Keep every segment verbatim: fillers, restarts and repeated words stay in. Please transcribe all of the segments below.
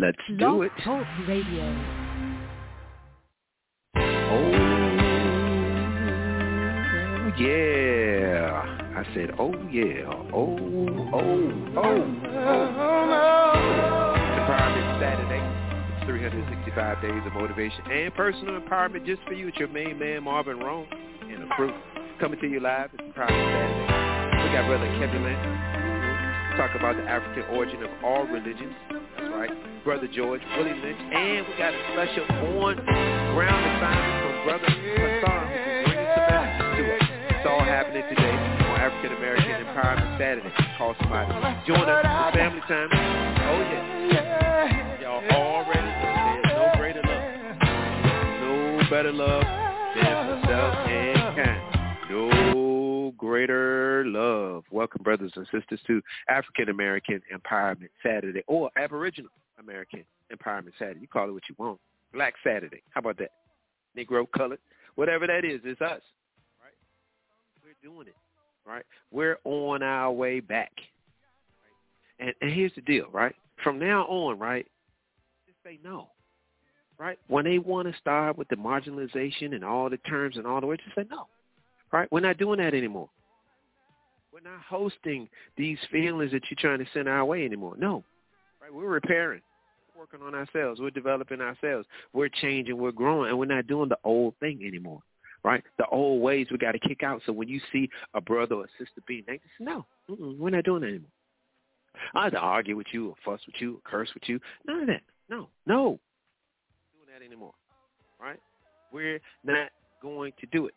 Let's do Blog it. Talk Radio. Oh, yeah. I said, oh, yeah. Oh, oh, oh, oh. Empowerment Saturday. It's three hundred sixty-five days of motivation and personal empowerment just for you. It's your main man, Marvin Rome, and a crew. Coming to you live. It's Empowerment Saturday. We got Brother Kevin Lynch. Talk about the African origin of all religions. That's right. Brother George, Willie Lynch. And we got a special on-ground assignment from Brother Hassan, who's bringing some messages to us. It's all happening today on African American Empowerment Saturday. Call somebody. Join us. It's family time. Oh, yeah. Y'all already know there's no greater love. No better love than for self and kind. No greater love. Welcome, brothers and sisters, to African American Empowerment Saturday, or Aboriginal American Empowerment Saturday. You call it what you want. Black Saturday. How about that? Negro, colored, whatever that is, it's us. Right? We're doing it. Right? We're on our way back. Right? And, and here's the deal, right? From now on, right, just say no. Right? When they want to start with the marginalization and all the terms and all the words, just say no. Right? We're not doing that anymore. We're not hosting these feelings that you're trying to send our way anymore. No. Right? We're repairing. We're working on ourselves. We're developing ourselves. We're changing. We're growing. And we're not doing the old thing anymore. Right? The old ways we got to kick out. So when you see a brother or a sister being negative, no, mm-mm, we're not doing that anymore. I have to argue with you or fuss with you or curse with you. None of that. No. No. We're not doing that anymore. Right? We're not going to do it.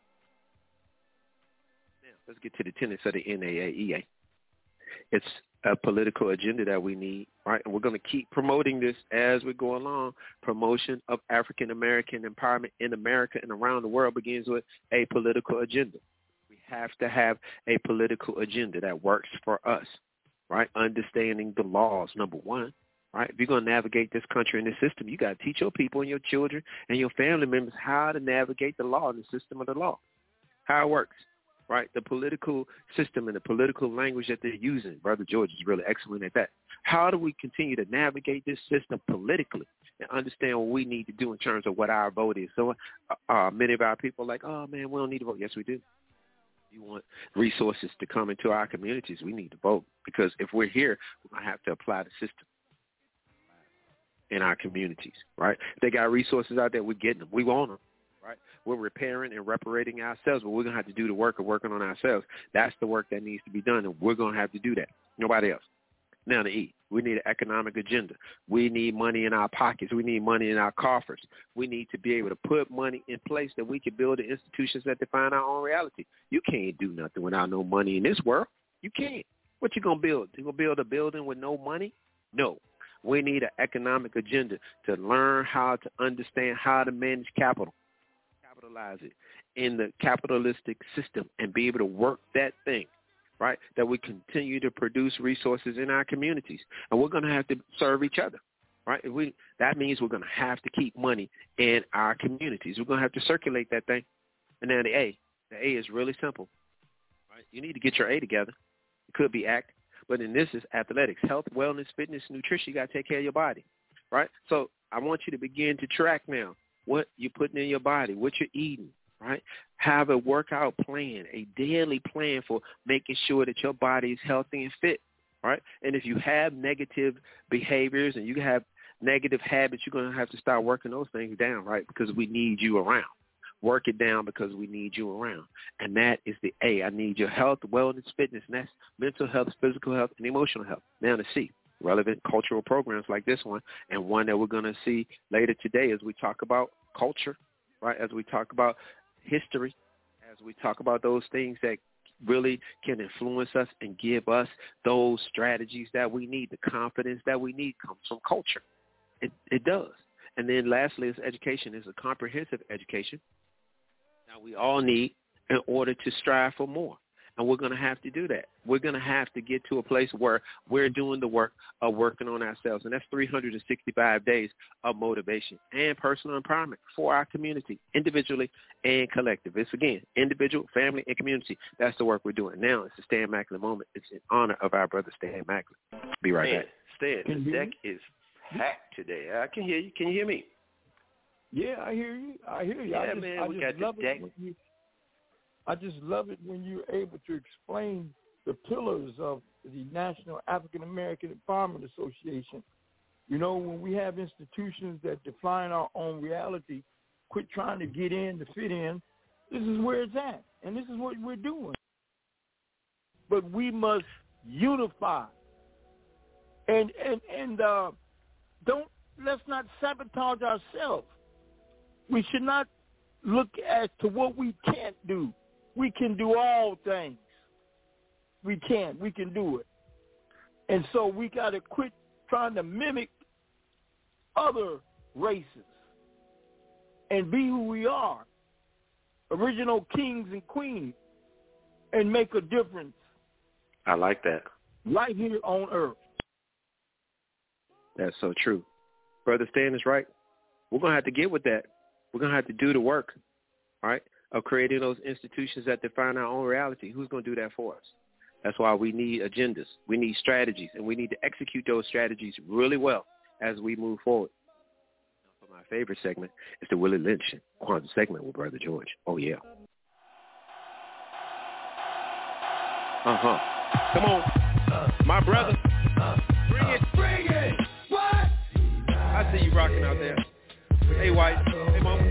Let's get to the tenets of the N A A E A. It's a political agenda that we need, right? And we're going to keep promoting this as we go along. Promotion of African American empowerment in America and around the world begins with a political agenda. We have to have a political agenda that works for us, right? Understanding the laws, number one, right? If you're going to navigate this country and this system, you got to teach your people and your children and your family members how to navigate the law and the system of the law, how it works. Right, the political system and the political language that they're using. Brother George is really excellent at that. How do we continue to navigate this system politically and understand what we need to do in terms of what our vote is? So uh, uh, many of our people are like, oh, man, we don't need to vote. Yes, we do. You want resources to come into our communities, we need to vote. Because if we're here, we're going to have to apply the system in our communities, right? If they got resources out there, we're getting them. We want them. Right? We're repairing and reparating ourselves, but we're going to have to do the work of working on ourselves. That's the work that needs to be done, and we're going to have to do that. Nobody else. Now, the E, we need an economic agenda. We need money in our pockets. We need money in our coffers. We need to be able to put money in place that we can build the institutions that define our own reality. You can't do nothing without no money in this world. You can't. What you going to build? You going to build a building with no money? No. We need an economic agenda to learn how to understand how to manage capital. Capitalize it in the capitalistic system and be able to work that thing, right? That we continue to produce resources in our communities. And we're going to have to serve each other, right? If we, that means we're going to have to keep money in our communities. We're going to have to circulate that thing. And now the A. The A is really simple, right? You need to get your A together. It could be ACT, but in this is athletics, health, wellness, fitness, nutrition. You got to take care of your body, right? So I want you to begin to track now what you're putting in your body, what you're eating, right? Have a workout plan, a daily plan for making sure that your body is healthy and fit, right? And if you have negative behaviors and you have negative habits, you're going to have to start working those things down, right? Because we need you around. Work it down because we need you around. And that is the A. I need your health, wellness, fitness, and that's mental health, physical health, and emotional health. Now the C. Relevant cultural programs like this one, and one that we're going to see later today as we talk about culture, right, as we talk about history, as we talk about those things that really can influence us and give us those strategies that we need, the confidence that we need comes from culture. It, it does. And then lastly is education. Is a comprehensive education. Now we all need in order to strive for more. And we're going to have to do that. We're going to have to get to a place where we're doing the work of working on ourselves. And that's three hundred sixty-five days of motivation and personal empowerment for our community, individually and collective. It's, again, individual, family, and community. That's the work we're doing. Now it's the Stan Macklin moment. It's in honor of our brother Stan Macklin. Be right Man, back. Stan, the deck is packed today. I can hear you. Can you hear me? Yeah, I hear you. I hear you. Yeah, I just, man, I we just got love the deck. it when you. I just love it when you're able to explain the pillars of the National African American Empowerment Association. You know, when we have institutions that define our own reality, quit trying to get in to fit in. This is where it's at, and this is what we're doing. But we must unify, and and and uh, don't let's not sabotage ourselves. We should not look as to what we can't do. We can do all things. We can. We can do it. And so we got to quit trying to mimic other races and be who we are, original kings and queens, and make a difference. I like that. Right here on Earth. That's so true. Brother Stan is right. We're going to have to get with that. We're going to have to do the work, right, of creating those institutions that define our own reality. Who's going to do that for us? That's why we need agendas. We need strategies, and we need to execute those strategies really well as we move forward. For my favorite segment is the Willie Lynch Kwanzaa segment with Brother George. Oh, yeah. Uh-huh. Come on. Uh, my brother. Uh, bring it. Bring it. What? I see you rocking out there. Hey, White. Hey, Mama.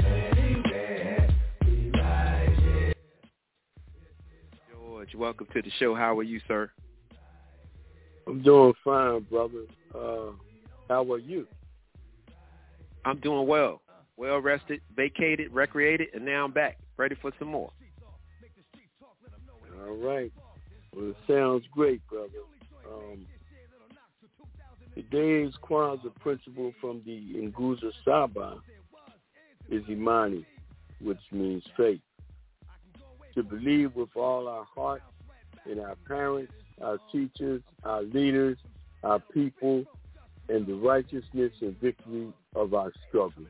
George, welcome to the show. How are you, sir? I'm doing fine, brother. Uh, how are you? I'm doing well. Well rested, vacated, recreated, and now I'm back, ready for some more. All right. Well, it sounds great, brother. Um, today's Kwanzaa principle from the Nguzo Saba is Imani, which means faith. To believe with all our heart in our parents, our teachers, our leaders, our people, and the righteousness and victory of our struggle.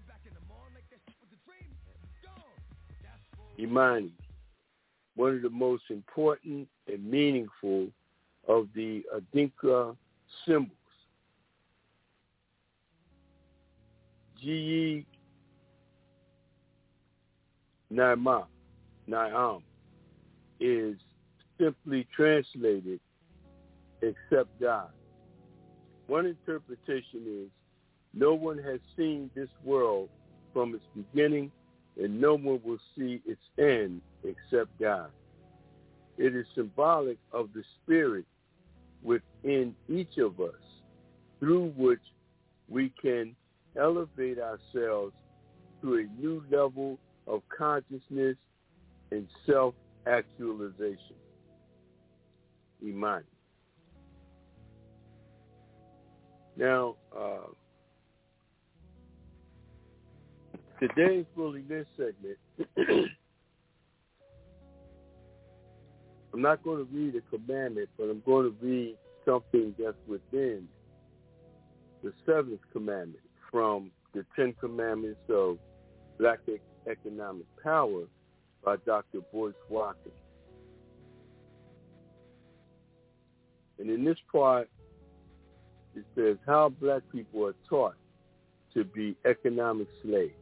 Imani, one of the most important and meaningful of the Adinkra symbols. G Naima, Naam, is simply translated, except God. One interpretation is, no one has seen this world from its beginning, and no one will see its end except God. It is symbolic of the spirit within each of us, through which we can elevate ourselves to a new level of consciousness and self-actualization. Imani. Now, uh, today's Willie Lynch segment, I'm not going to read a commandment, but I'm going to read something that's within the seventh commandment from the Ten Commandments of Black Economic Power by Doctor Boyce Watkins. And in this part, it says how black people are taught to be economic slaves.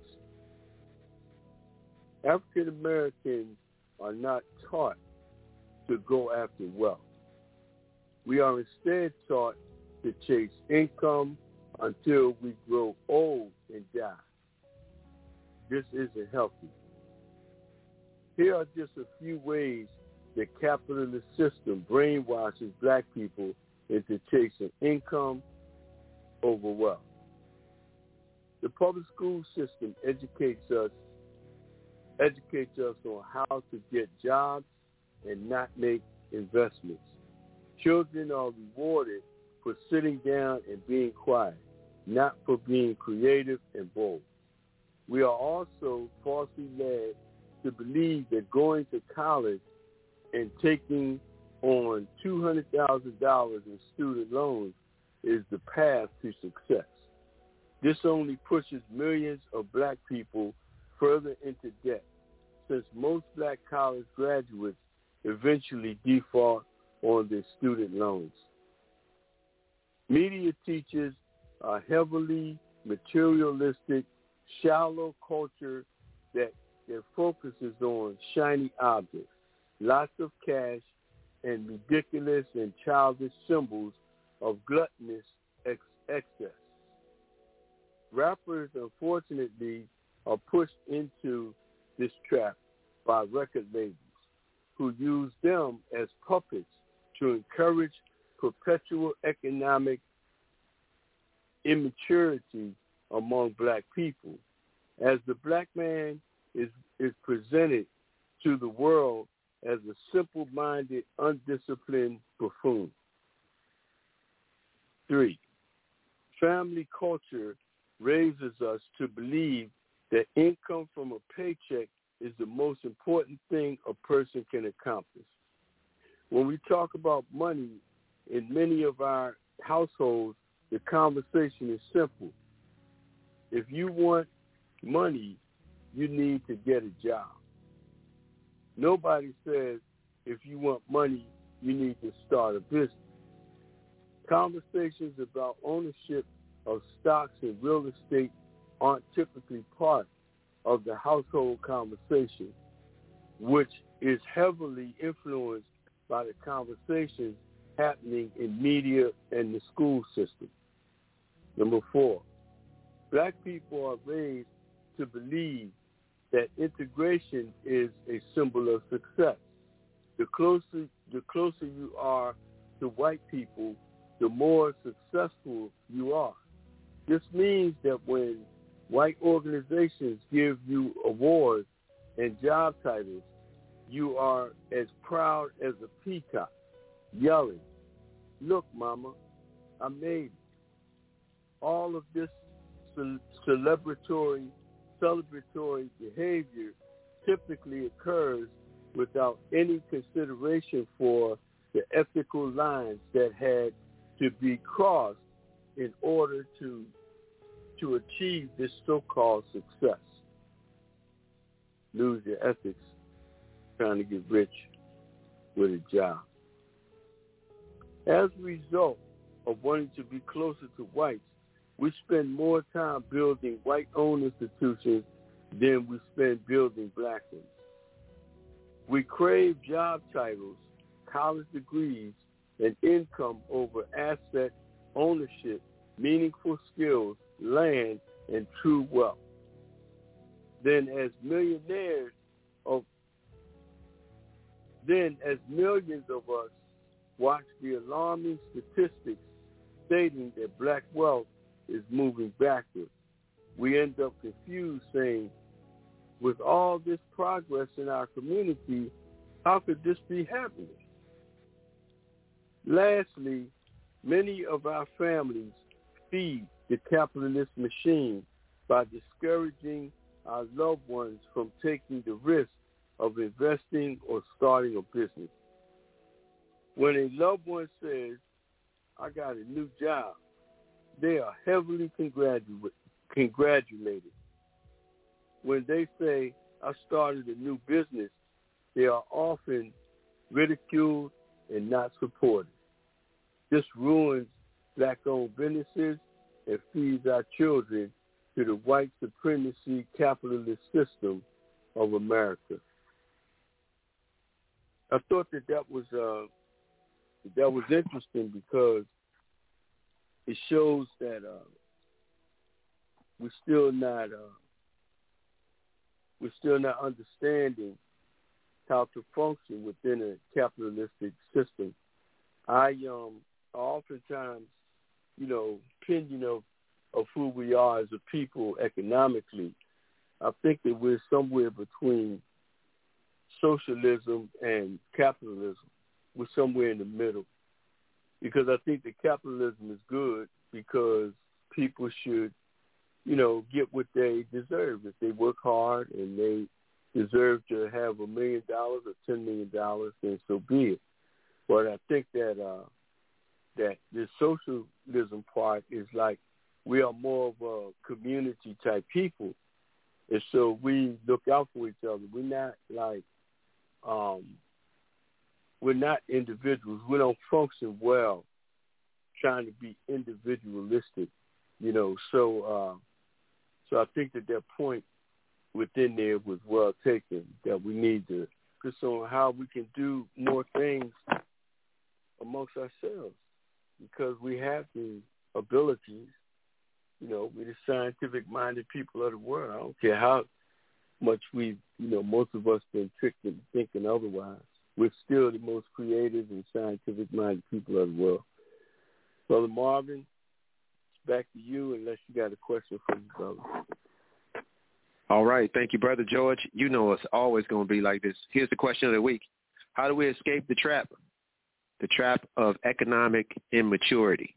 African Americans are not taught to go after wealth. We are instead taught to chase income until we grow old and die. This isn't healthy. Here are just a few ways the capitalist system brainwashes black people into chasing income over wealth. The public school system educates us educates us on how to get jobs and not make investments. Children are rewarded for sitting down and being quiet, not for being creative and bold. We are also falsely led to believe that going to college and taking on two hundred thousand dollars in student loans is the path to success. This only pushes millions of black people further into debt, since most black college graduates eventually default on their student loans. Media teaches a heavily materialistic, shallow culture that, that focuses on shiny objects, lots of cash, and ridiculous and childish symbols of gluttonous ex- excess. Rappers, unfortunately, are pushed into this trap by record labels who use them as puppets to encourage perpetual economic immaturity among black people, as the black man is, is presented to the world as a simple-minded, undisciplined buffoon. Three, family culture raises us to believe that income from a paycheck is the most important thing a person can accomplish. When we talk about money in many of our households, the conversation is simple. If you want money, you need to get a job. Nobody says if you want money, you need to start a business. Conversations about ownership of stocks and real estate aren't typically part of the household conversation, which is heavily influenced by the conversations happening in media and the school system. Number four, black people are raised to believe that integration is a symbol of success. The closer, the closer you are to white people, the more successful you are. This means that when white organizations give you awards and job titles, you are as proud as a peacock, yelling, "Look, mama, I made it." All of this celebratory, celebratory behavior typically occurs without any consideration for the ethical lines that had to be crossed in order to to achieve this so-called success. Lose your ethics trying to get rich with a job. As a result of wanting to be closer to whites, we spend more time building white-owned institutions than we spend building black ones. We crave job titles, college degrees, and income over asset ownership, meaningful skills, land, and true wealth. Then as millionaires of then as millions of us watch the alarming statistics stating that black wealth is moving backward, we end up confused, saying, with all this progress in our community, how could this be happening? Lastly, many of our families feed the capitalist machine by discouraging our loved ones from taking the risk of investing or starting a business. When a loved one says, "I got a new job," they are heavily congratu- congratulated. When they say, "I started a new business," they are often ridiculed and not supported. This ruins black-owned businesses and feeds our children to the white supremacy capitalist system of America. I thought that that was uh, that was interesting because it shows that uh, we're still not uh, we're still not understanding how to function within a capitalistic system. I um oftentimes, you know, opinion of, of who we are as a people economically, I think that we're somewhere between socialism and capitalism. We're somewhere in the middle. Because I think that capitalism is good because people should, you know, get what they deserve. If they work hard and they deserve to have a million dollars or ten million dollars, then so be it. But I think that uh, that the socialism part is like we are more of a community type people, and so we look out for each other. We're not like um, we're not individuals. We don't function well trying to be individualistic. You know, so uh, so I think that that point within there was well taken, that we need to focus on how we can do more things amongst ourselves, because we have the abilities. You know, we're the scientific-minded people of the world. I don't care how much we, you know, most of us been tricked into thinking otherwise. We're still the most creative and scientific-minded people of the world. Brother Marvin, it's back to you unless you got a question for me, brother. All right. Thank you, Brother George. You know it's always going to be like this. Here's the question of the week. How do we escape the trap? The trap of economic immaturity.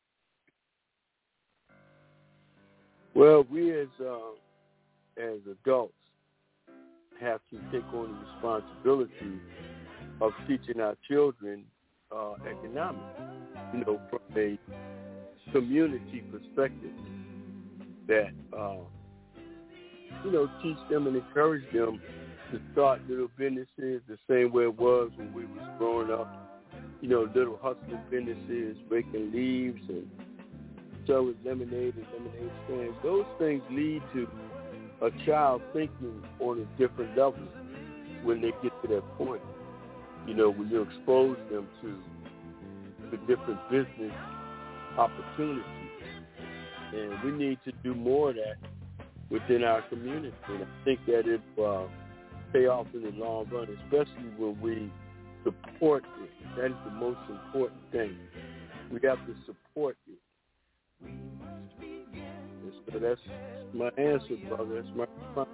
Well, we as uh, as adults have to take on the responsibility of teaching our children uh, economics, you know, from a community perspective, that, uh, you know, teach them and encourage them to start little businesses the same way it was when we was growing up, you know, little hustling businesses, raking leaves and selling lemonade and lemonade stands. Those things lead to a child thinking on a different level when they get to that point. You know, when you expose them to the different business opportunities. And we need to do more of that within our community. And I think that it uh, pay off in the long run, especially when we support it. That is the most important thing. We have to support it. So that's my answer, brother. That's my response.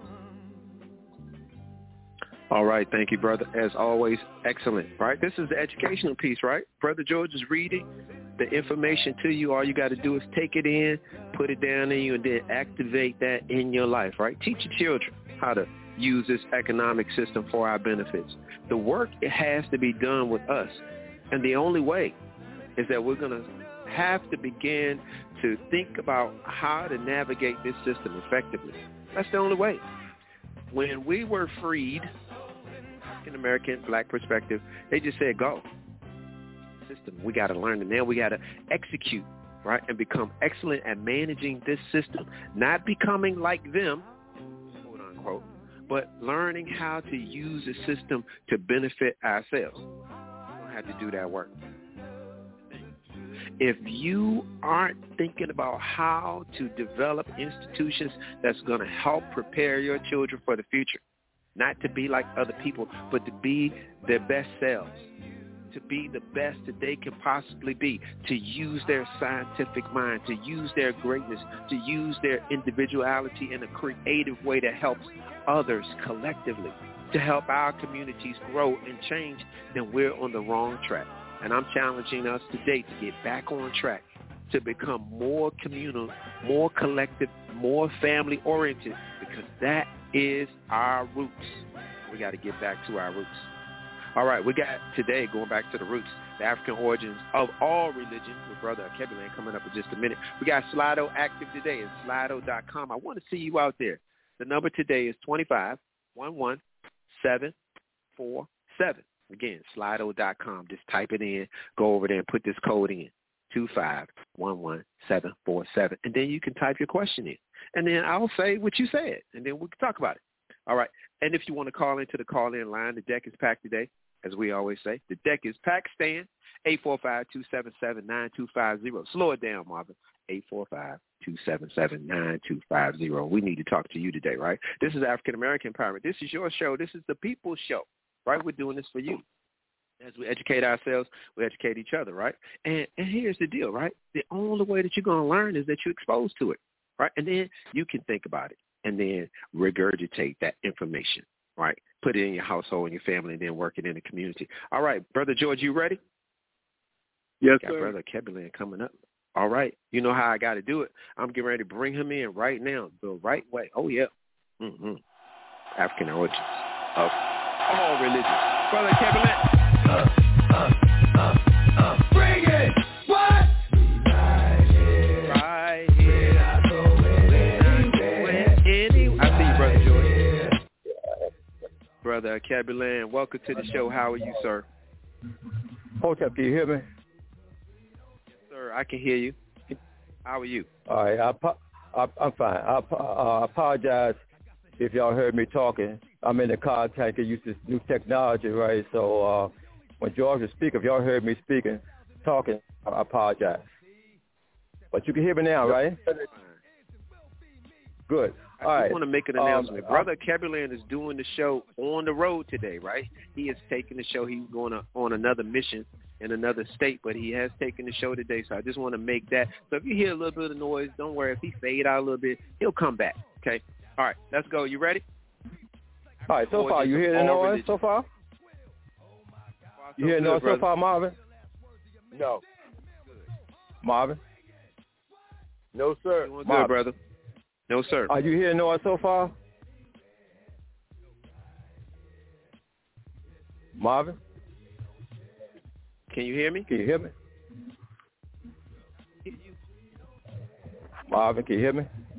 All right. Thank you, brother. As always, excellent. Right? This is the educational piece, right? Brother George is reading the information to you. All you got to do is take it in, put it down in you, and then activate that in your life, right? Teach your children how to use this economic system for our benefits. The work, it has to be done with us. And the only way is that we're going to have to begin to think about how to navigate this system effectively. That's the only way. When we were freed, African American, black perspective, they just said, go. System. We got to learn it. Now we got to execute, right, and become excellent at managing this system, not becoming like them, quote unquote, but learning how to use the system to benefit ourselves. We don't have to do that work. If you aren't thinking about how to develop institutions that's going to help prepare your children for the future, not to be like other people, but to be their best selves, to be the best that they can possibly be, to use their scientific mind, to use their greatness, to use their individuality in a creative way that helps others collectively, to help our communities grow and change, then we're on the wrong track. And I'm challenging us today to get back on track, to become more communal, more collective, more family-oriented, because that is our roots. We got to get back to our roots. All right, we got today, going back to the roots, the African origins of all religions, with Brother Kebilan coming up in just a minute. We got Slido active today at slido dot com. I want to see you out there. The number today is two five one one seven four seven. Again, slido dot com. Just type it in, go over there and put this code in, two five one one seven four seven. And then you can type your question in. And then I'll say what you said, and then we can talk about it. All right. And if you want to call into the call-in line, the deck is packed today, as we always say. The deck is packed. Stand eight four five, two seven seven, nine two five zero. Slow it down, Marvin. eight four five, two seven seven, nine two five zero. We need to talk to you today, right? This is African American Empowerment. This is your show. This is the people's show. Right? We're doing this for you. As we educate ourselves, we educate each other, right? And and here's the deal, right? The only way that you're going to learn is that you're exposed to it, right? And then you can think about it and then regurgitate that information, right? Put it in your household and your family and then work it in the community. All right, Brother George, you ready? Yes, got sir. Brother Kebilan coming up. All right. You know how I got to do it. I'm getting ready to bring him in right now the right way. Oh, yeah. Mm-hmm. African origins of all religions. Brother Kebilan. Uh, uh, uh, uh, bring it! What? Right here. Right here. Not going anywhere. Anywhere. I see you, Brother George. Brother Kebilan, welcome to the show. How are you, sir? Hold up. Do you hear me? Sir, I can hear you. How are you? All right, I, I, I'm fine. I uh, apologize if y'all heard me talking. I'm in the car trying to get used to this new technology, right? So uh, when George was speaking, if y'all heard me speaking, talking, I apologize. But you can hear me now, right? Good. All I right. just want to make an announcement. Um, Brother Kebulan is doing the show on the road today, right? He is taking the show. He's going to, on another mission in another state, but he has taken the show today. So I just want to make that. So if you hear a little bit of noise, don't worry. If he fade out a little bit, he'll come back, okay? All right, let's go. You ready? All right, so far, you hear the noise religion. so far? You hear the noise so far, Marvin? No. Marvin? No, sir. Doing good, brother. No, sir. Are you hearing noise so far? Marvin? Can you hear me? Can you hear me? Marvin, can you hear me?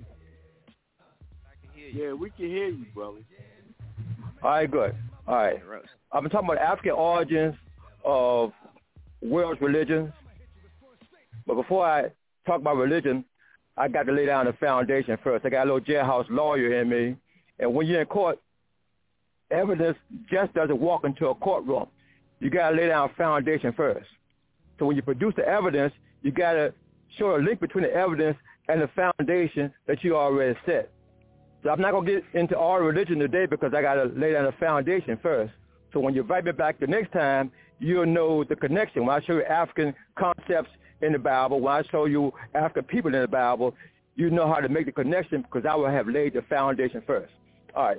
I can hear you. Yeah, we can hear you, brother. All right, good. All right. I've been talking about African origins of world religions. But before I talk about religion, I got to lay down the foundation first. I got a little jailhouse lawyer in me. And when you're in court, evidence just doesn't walk into a courtroom. You got to lay down a foundation first. So when you produce the evidence, you got to show a link between the evidence and the foundation that you already set. So I'm not going to get into all religion today because I got to lay down a foundation first. So when you invite me back the next time, you'll know the connection. When I show you African concepts in the Bible, when I show you African people in the Bible, you know how to make the connection because I will have laid the foundation first. All right.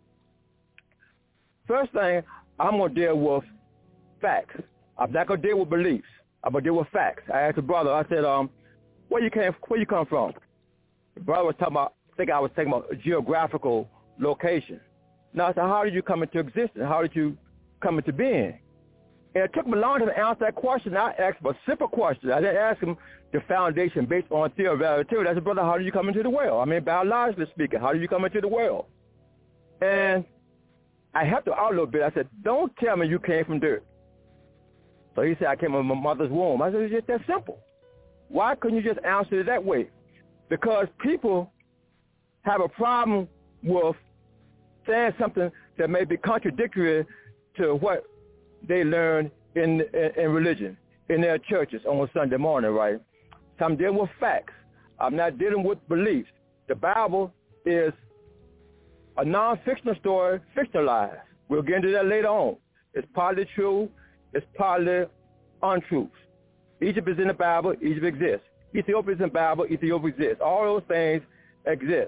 First thing, I'm going to deal with facts. I'm not going to deal with beliefs. I'm going to deal with facts. I asked the brother, I said, um, where you came, where you come from? The brother was talking about, I think I was talking about a geographical location. Now I said, how did you come into existence? How did you come into being? And it took me long to answer that question. I asked him a simple question. I didn't ask him the foundation based on theory of relativity. I said, brother, how did you come into the world? I mean, biologically speaking, how did you come into the world? And I helped him out a little bit. I said, don't tell me you came from dirt. So he said, I came from my mother's womb. I said, it's just that simple. Why couldn't you just answer it that way? Because people have a problem with saying something that may be contradictory to what they learn in, in in religion, in their churches on Sunday morning, right? So I'm dealing with facts. I'm not dealing with beliefs. The Bible is a non-fictional story, fictionalized. We'll get into that later on. It's partly true. It's partly untruth. Egypt is in the Bible. Egypt exists. Ethiopia is in the Bible. Ethiopia exists. All those things exist.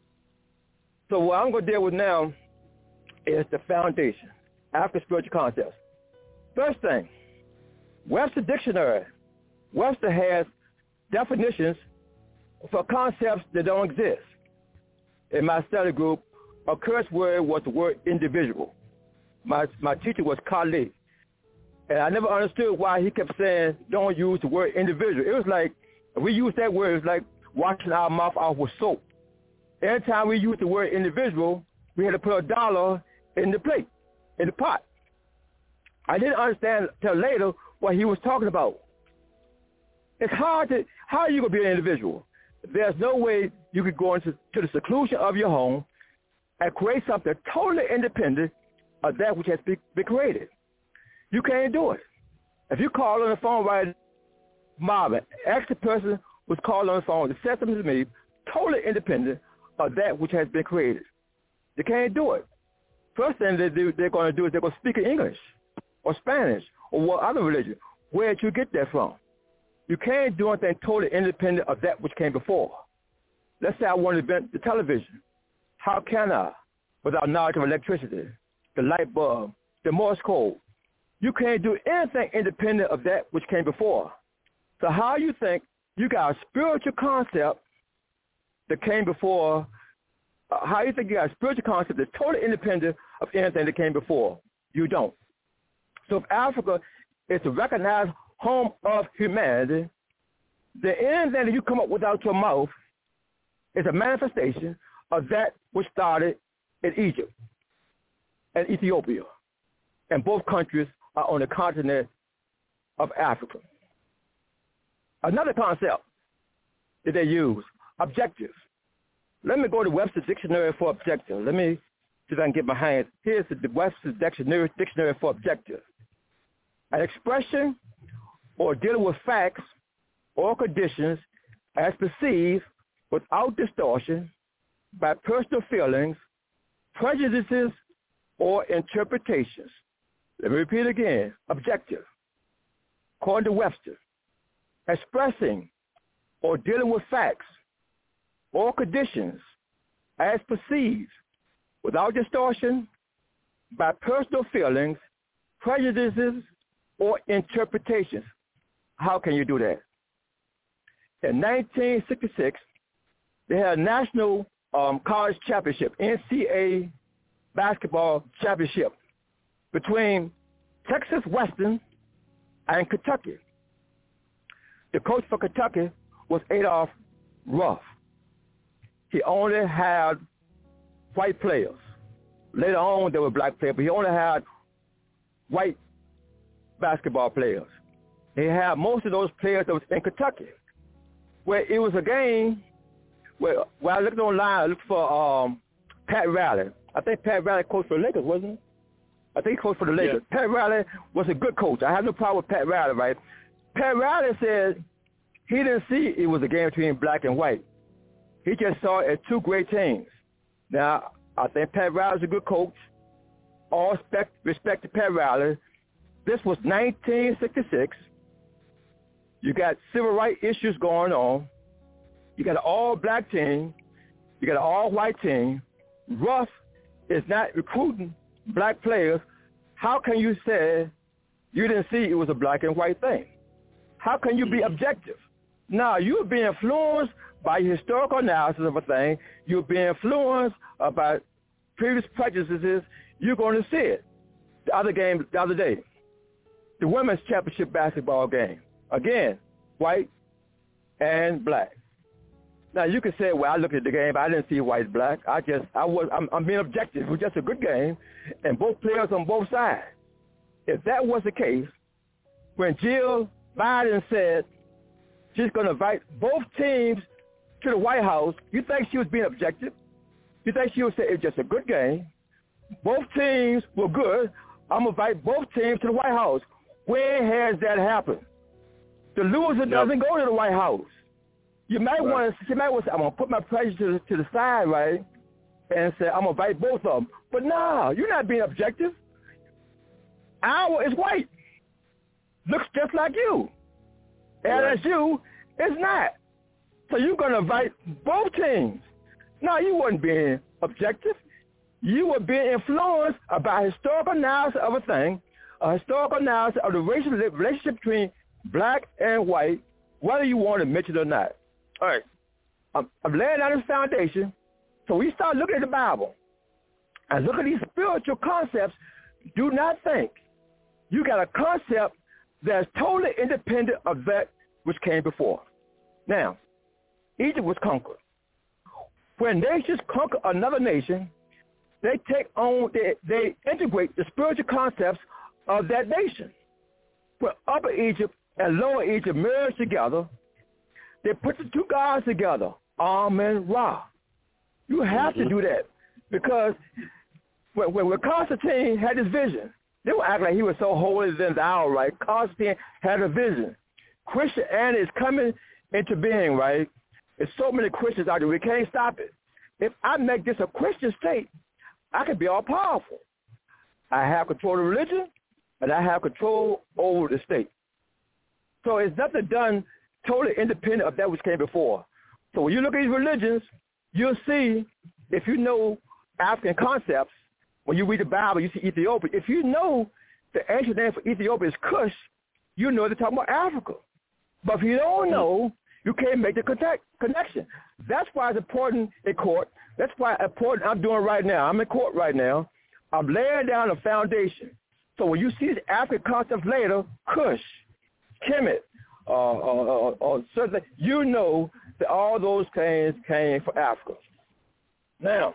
So what I'm going to deal with now is the foundation, African spiritual concepts. First thing, Webster Dictionary. Webster has definitions for concepts that don't exist. In my study group, a curse word was the word individual. My my teacher was Khalid. And I never understood why he kept saying, don't use the word individual. It was like, if we use that word, it's like washing our mouth off with soap. Every time we use the word individual, we had to put a dollar in the plate, in the pot. I didn't understand until later what he was talking about. It's hard to, how are you going to be an individual? There's no way you could go into to the seclusion of your home and create something totally independent of that which has been, been created. You can't do it. If you call on the phone right Marvin, ask the person who's called on the phone to set something to me totally independent of that which has been created. They can't do it. First thing they do, they're going to do is they're going to speak in English or Spanish or what other religion. Where did you get that from? You can't do anything totally independent of that which came before. Let's say I want to invent the television. How can I, without knowledge of electricity, the light bulb, the Morse code? You can't do anything independent of that which came before. So how you think you got a spiritual concept that came before, uh, how you think you got a spiritual concept that's totally independent of anything that came before? You don't. So if Africa is the recognized home of humanity, then anything that you come up with out your mouth is a manifestation of that which started in Egypt and Ethiopia. And both countries are on the continent of Africa. Another concept, did they use? Objective. Let me go to Webster's Dictionary for objective. Let me see if I can get my hands. Here's the Webster's Dictionary, Dictionary for objective. An expression or dealing with facts or conditions as perceived without distortion by personal feelings, prejudices, or interpretations. Let me repeat again. Objective. According to Webster, expressing or dealing with facts or conditions as perceived without distortion by personal feelings, prejudices, or interpretations. How can you do that? In nineteen sixty-six, they had a national um, college championship, N C A A basketball championship, between Texas Western and Kentucky. The coach for Kentucky was Adolph Ruff. He only had white players. Later on, there were black players, but he only had white basketball players. He had most of those players that was in Kentucky. Where it was a game where, where I looked online, I looked for um, Pat Riley. I think Pat Riley coached for the Lakers, wasn't he? I think he coached for the Lakers. Yeah. Pat Riley was a good coach. I have no problem with Pat Riley, right? Pat Riley said he didn't see it was a game between black and white. He just saw it as two great teams. Now, I think Pat Riley's a good coach. All respect, respect to Pat Riley. This was nineteen sixty-six. You got civil rights issues going on. You got an all-black team. You got an all-white team. Ruff is not recruiting black players. How can you say you didn't see it was a black and white thing? How can you be objective? Now, you're being influenced by historical analysis of a thing. You're being influenced by previous prejudices. You're going to see it. The other game, the other day, the women's championship basketball game. Again, white and black. Now you can say, well, I looked at the game, I didn't see white and black. I just, I was, I'm, I'm being objective. It was just a good game, and both players on both sides. If that was the case, when Jill Biden said she's going to invite both teams to the White House, you think she was being objective? You think she would say it's just a good game? Both teams were good. I'm going to invite both teams to the White House. When has that happened? The loser doesn't go to the White House. You might right. want to, you might want to say, I'm going to put my prejudice to, to the side, right, and say, I'm going to invite both of them. But no, you're not being objective. Our is white. Looks just like you. Right. L S U is not. So you're going to invite both teams. No, you weren't being objective. You were being influenced by historical analysis of a thing, a historical analysis of the racial relationship between black and white, whether you want to mention it or not. All right. I'm, I'm laying down this foundation. So we start looking at the Bible and look at these spiritual concepts. Do not think you got a concept that's totally independent of that which came before. Now, Egypt was conquered. When nations conquer another nation, they take on, they, they integrate the spiritual concepts of that nation. When Upper Egypt and Lower Egypt merged together, they put the two gods together, Amun-Ra. You have mm-hmm. to do that because when, when Constantine had his vision, they were acting like he was so holy than thou, right? Constantine had a vision. Christianity is coming into being, right? There's so many Christians out there, we can't stop it. If I make this a Christian state, I can be all powerful. I have control of religion, and I have control over the state. So it's nothing done totally independent of that which came before. So when you look at these religions, you'll see, if you know African concepts, when you read the Bible, you see Ethiopia. If you know the ancient name for Ethiopia is Cush, you know they're talking about Africa. But if you don't know, you can't make the connect, connection. That's why it's important in court. That's why it's important I'm doing right now. I'm in court right now. I'm laying down a foundation. So when you see the African concepts later, Cush, Kemet, uh, uh, uh, uh, certain, you know that all those things came from Africa. Now,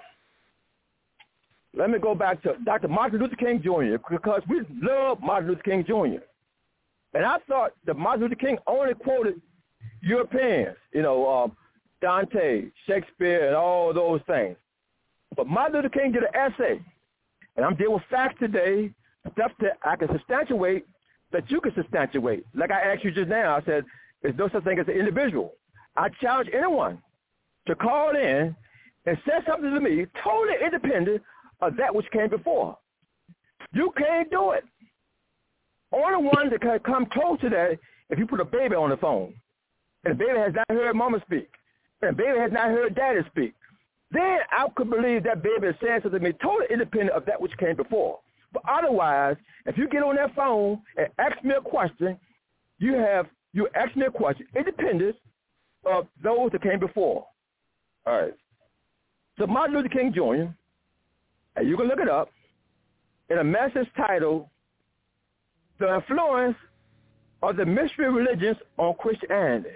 let me go back to Doctor Martin Luther King Junior because we love Martin Luther King Junior And I thought that Martin Luther King only quoted Europeans, you know, um, Dante, Shakespeare, and all those things. But Martin Luther King did an essay, and I'm dealing with facts today, stuff that I can substantiate that you can substantiate. Like I asked you just now, I said, there's no such thing as an individual. I challenge anyone to call in and say something to me totally independent of that which came before. You can't do it. Only one that can come close to that if you put a baby on the phone, and the baby has not heard mama speak, and the baby has not heard daddy speak. Then I could believe that baby is saying something to me totally independent of that which came before. But otherwise, if you get on that phone and ask me a question, you have you ask me a question independent of those that came before. All right. So Martin Luther King Junior, and you can look it up, in a message titled, The Influence of the Mystery Religions on Christianity.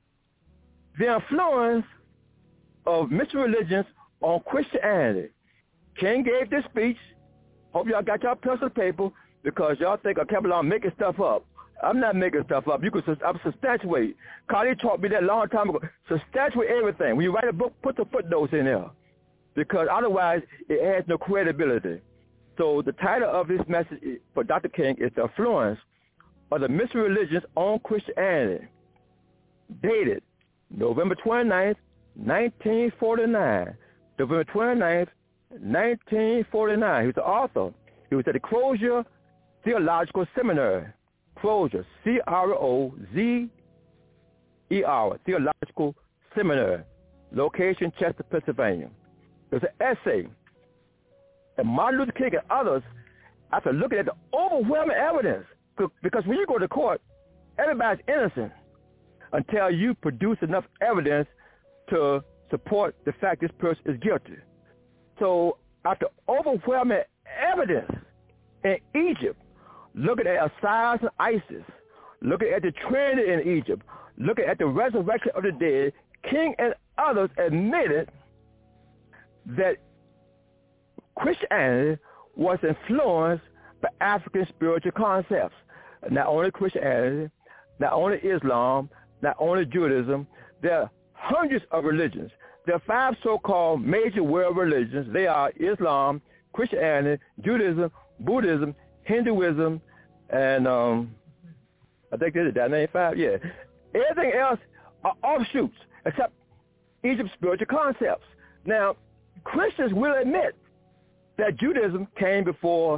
The influence of mystery religions on Christianity. King gave this speech. Hope y'all got y'all pencil and paper because y'all think I kept on making stuff up. I'm not making stuff up. You can I'm substantiate. Carly taught me that a long time ago. Substantiate everything. When you write a book, put the footnotes in there because otherwise it has no credibility. So the title of this message for Doctor King is The Influence of the Mystery Religions on Christianity, dated November twenty-ninth, nineteen forty-nine. November twenty-ninth, nineteen forty-nine. He was the author. He was at the Crozier Theological Seminary. Crozier, C R O Z E R, Theological Seminary, location Chester, Pennsylvania. It was an essay. And Martin Luther King and others, after looking at the overwhelming evidence, because when you go to court, everybody's innocent until you produce enough evidence to support the fact this person is guilty. So after overwhelming evidence in Egypt, looking at Osiris and Isis, looking at the Trinity in Egypt, looking at the resurrection of the dead, King and others admitted that Christianity was influenced by African spiritual concepts. Not only Christianity, not only Islam, not only Judaism, there are hundreds of religions. There are five so-called major world religions. They are Islam, Christianity, Judaism, Buddhism, Hinduism, and um, I think there's that name five, yeah. Everything else are offshoots except Egypt's spiritual concepts. Now, Christians will admit that Judaism came before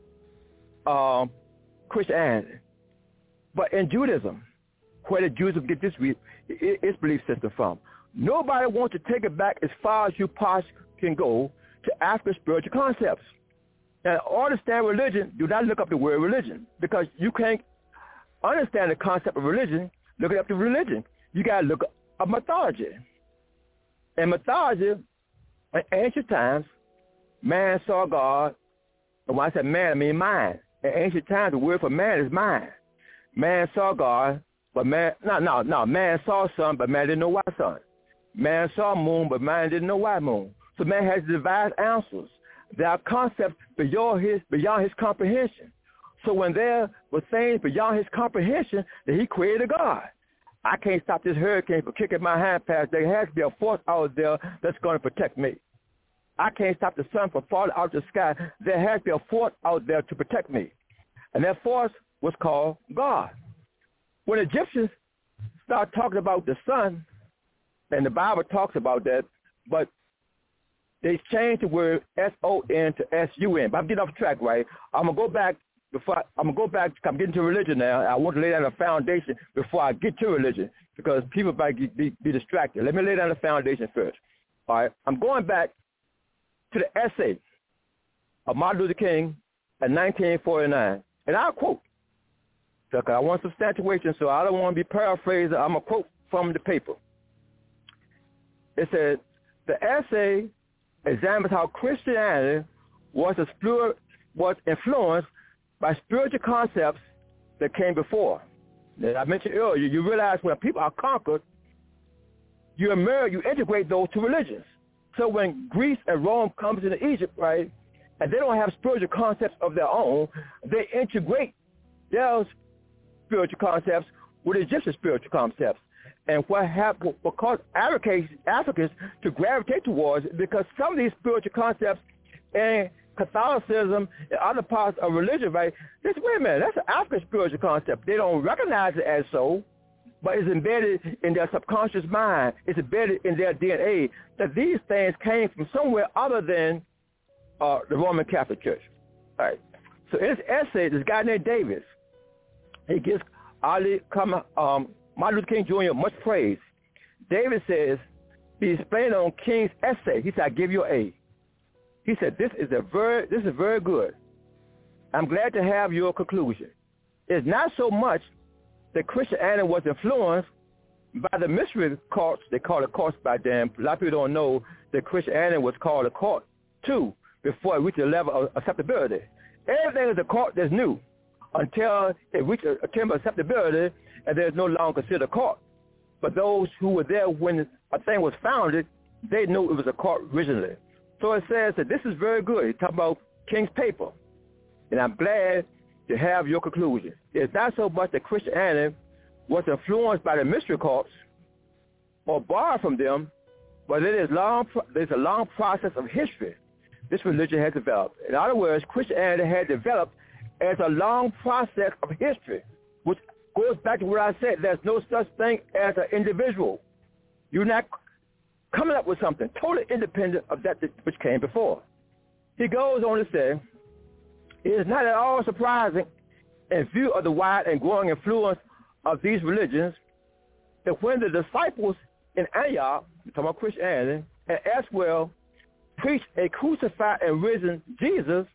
um, Christianity. But in Judaism, where did Judaism get this its belief system from? Nobody wants to take it back as far as you possibly can go to African spiritual concepts. Now, to understand religion, do not look up the word religion because you can't understand the concept of religion looking up the religion. You got to look up mythology. In mythology, in ancient times, man saw God, and when I said man, I mean mind. In ancient times, the word for man is mind. Man saw God, but man, no, no, no, man saw sun, but man didn't know why sun. Man saw moon, but man didn't know why moon. So man has devised answers. There are concepts beyond his, beyond his comprehension. So when there were things beyond his comprehension, that he created God. I can't stop this hurricane from kicking my hand past. There has to be a force out there that's going to protect me. I can't stop the sun from falling out of the sky. There has to be a force out there to protect me. And that force was called God. When Egyptians start talking about the sun, and the Bible talks about that, but they changed the word S O N to S U N. But I'm getting off track, right? I'm going to go back before I, I'm going to go back. I'm getting to religion now. I want to lay down a foundation before I get to religion because people might be, be distracted. Let me lay down the foundation first. All right? I'm going back to the essay of Martin Luther King in nineteen forty-nine. And I'll quote. Because I want substantiation, so I don't want to be paraphrasing. I'm going to quote from the paper. It said, the essay examines how Christianity was, explored, was influenced by spiritual concepts that came before. As I mentioned earlier, you realize when people are conquered, you emerge, you integrate those to religions. So when Greece and Rome comes into Egypt, right, and they don't have spiritual concepts of their own, they integrate those spiritual concepts with Egyptian spiritual concepts. and what happened, what caused Africans, Africans to gravitate towards it, because some of these spiritual concepts in Catholicism and other parts of religion, right, just wait a minute, that's an African spiritual concept. They don't recognize it as so, but it's embedded in their subconscious mind. It's embedded in their D N A that these things came from somewhere other than uh, the Roman Catholic Church. All right. So in this essay, this guy named Davis, he gives Ali um, Martin Luther King Junior much praise. Davis says, he explained on King's essay, he said, I give you an A. He said, this is a very, this is very good. I'm glad to have your conclusion. It's not so much that Christianity was influenced by the mystery cults. They call it cults by them. A lot of people don't know that Christianity was called a cult too before it reached a level of acceptability. Everything is a cult that's new until it reaches a term of acceptability, and there's no longer considered a cult. But those who were there when a thing was founded, they knew it was a cult originally. So it says that this is very good. He's talking about King's paper, and I'm glad to have your conclusion. It's not so much that Christianity was influenced by the mystery cults or borrowed from them, but it is long. There's a long process of history this religion has developed. In other words, Christianity had developed as a long process of history, which goes back to what I said. There's no such thing as an individual. You're not coming up with something totally independent of that which came before. He goes on to say, it is not at all surprising, in view of the wide and growing influence of these religions, that when the disciples in Antioch, talking about Christianity, and elsewhere, preached a crucified and risen Jesus,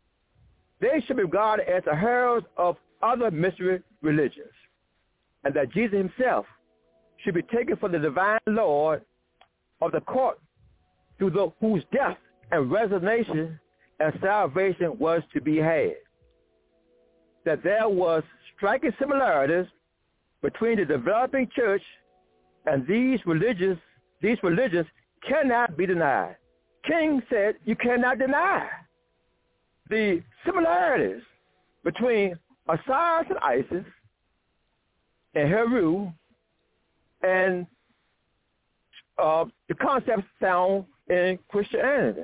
they should be regarded as the heralds of other mystery religions, and that Jesus himself should be taken for the divine Lord of the court through the, whose death and resurrection and salvation was to be had. That there was striking similarities between the developing church and these religions, these religions cannot be denied. King said you cannot deny the similarities between Osiris and Isis and Heru and uh, the concepts found in Christianity.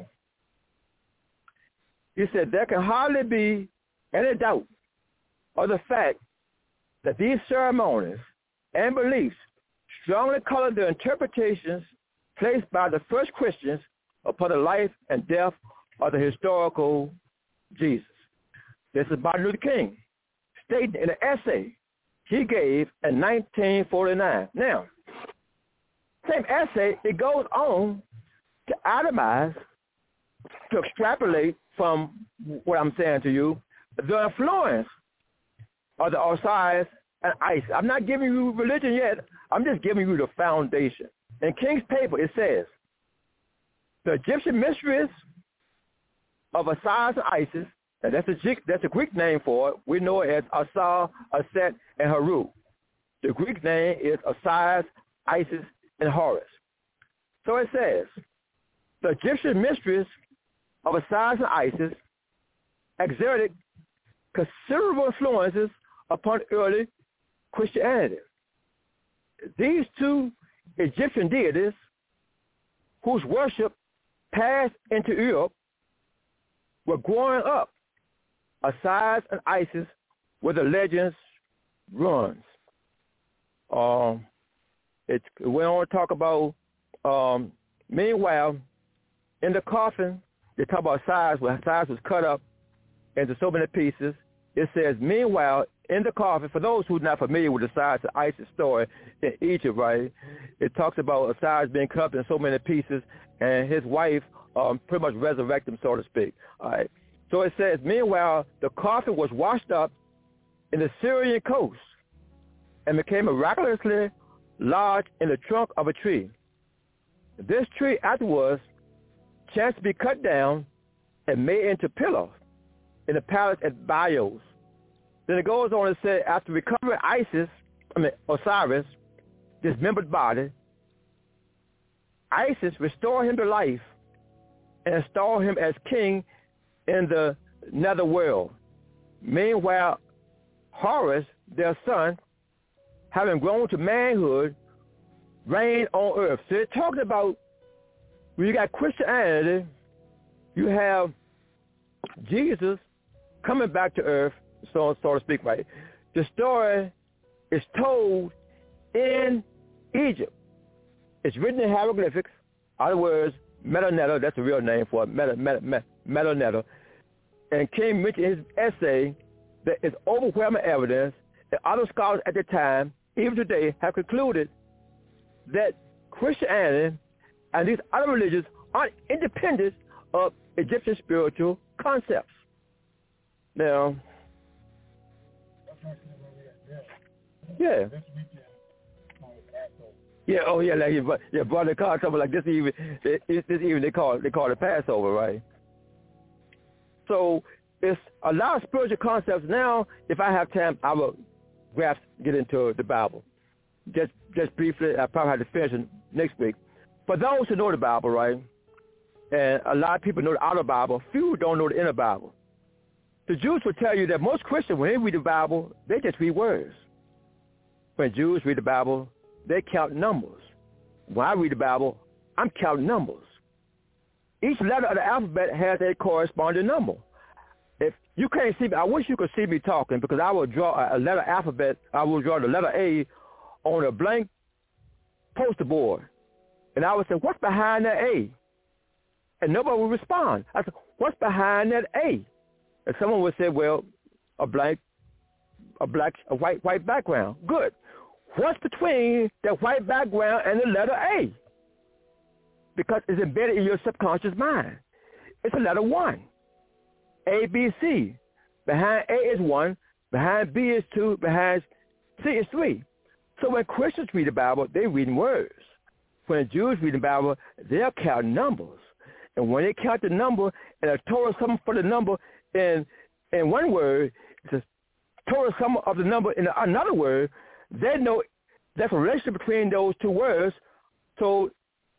He said there can hardly be any doubt of the fact that these ceremonies and beliefs strongly color the interpretations placed by the first Christians upon the life and death of the historical Jesus. This is Martin Luther King stating in an essay he gave in nineteen forty-nine. Now, same essay, it goes on to itemize, to extrapolate from what I'm saying to you, the influence of the Osiris and Isis. I'm not giving you religion yet. I'm just giving you the foundation. In King's paper, it says, the Egyptian mysteries of Osiris and Isis, and that's a, that's a Greek name for it. We know it as Asar, Aset, and Haru. The Greek name is Osiris, Isis, and Horus. So it says, the Egyptian mysteries of Osiris and Isis exerted considerable influences upon early Christianity. These two Egyptian deities, whose worship passed into Europe, were growing up. Osiris and Isis were the legends runs. Um, it, it went on to talk about, um, meanwhile, in the coffin, they talk about Osiris, where Osiris was cut up into so many pieces. It says, meanwhile, in the coffin, for those who are not familiar with the Osiris and Isis story in Egypt, right, it talks about Osiris being cut up in so many pieces, and his wife um, pretty much resurrected him, so to speak. All right. So it says, meanwhile, the coffin was washed up in the Syrian coast and became miraculously large in the trunk of a tree. This tree afterwards chanced to be cut down and made into pillars in the palace at Bios. Then it goes on to say, after recovering Isis, I mean Osiris, dismembered body, Isis restored him to life and installed him as king in the netherworld. Meanwhile, Horus, their son, having grown to manhood, reign on earth. So they're talking about when you got Christianity, you have Jesus coming back to earth, so, so to speak, right? The story is told in Egypt. It's written in hieroglyphics. In other words, Metanetta, that's the real name for it, Meta, Meta, Meta, Metanetta. And King mentioned in his essay that it's overwhelming evidence that other scholars at the time, even today, have concluded that Christianity and these other religions are independent of Egyptian spiritual concepts. Now, yeah. Yeah, oh yeah, like yeah, brother Carl something like this even this even they call they call it Passover, right? So it's a lot of spiritual concepts. Now, if I have time, I will grasp get into the Bible. Just just briefly, I probably have to finish it next week. For those who know the Bible, right, and a lot of people know the outer Bible, few don't know the inner Bible. The Jews will tell you that most Christians, when they read the Bible, they just read words. When Jews read the Bible, they count numbers. When I read the Bible, I'm counting numbers. Each letter of the alphabet has a corresponding number. If you can't see me, I wish you could see me talking because I will draw a letter alphabet. I will draw the letter A on a blank poster board. And I would say, what's behind that A? And nobody would respond. I said, what's behind that A? And someone would say, well, a blank, a black, a white, white background. Good. What's between that white background and the letter A? Because it's embedded in your subconscious mind. It's a letter one. A, B, C. Behind A is one. Behind B is two. Behind C is three. So when Christians read the Bible, they read words. When Jews read the Bible, they'll count numbers. And when they count the number and a total sum for the number in in one word, it's a total sum of the number in another word, they know there's a relationship between those two words. So,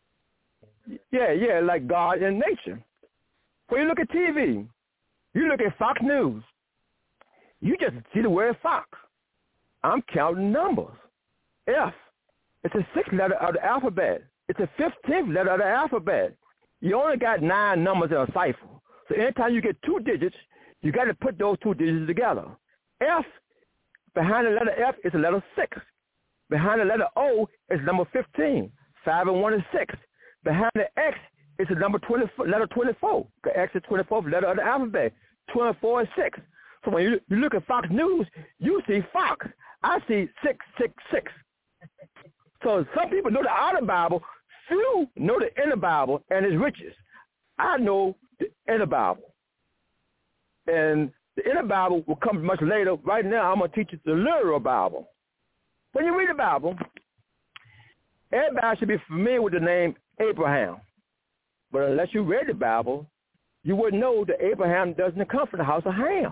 yeah, yeah, like God and nature. When you look at T V, you look at Fox News, you just see the word Fox. I'm counting numbers. F. It's a sixth letter of the alphabet. It's a fifteenth letter of the alphabet. You only got nine numbers in a cipher. So anytime you get two digits, you got to put those two digits together. F, behind the letter F is the letter six. Behind the letter O is number fifteen. Five and one is six. Behind the X is the number twenty, letter twenty-four. The X is the twenty-fourth letter of the alphabet. twenty-four is six. So when you, you look at Fox News, you see Fox. I see six six six. So some people know the outer Bible. Few know the inner Bible and its riches. I know the inner Bible. And the inner Bible will come much later. Right now, I'm going to teach you the literal Bible. When you read the Bible, everybody should be familiar with the name Abraham. But unless you read the Bible, you wouldn't know that Abraham doesn't come from the house of Ham.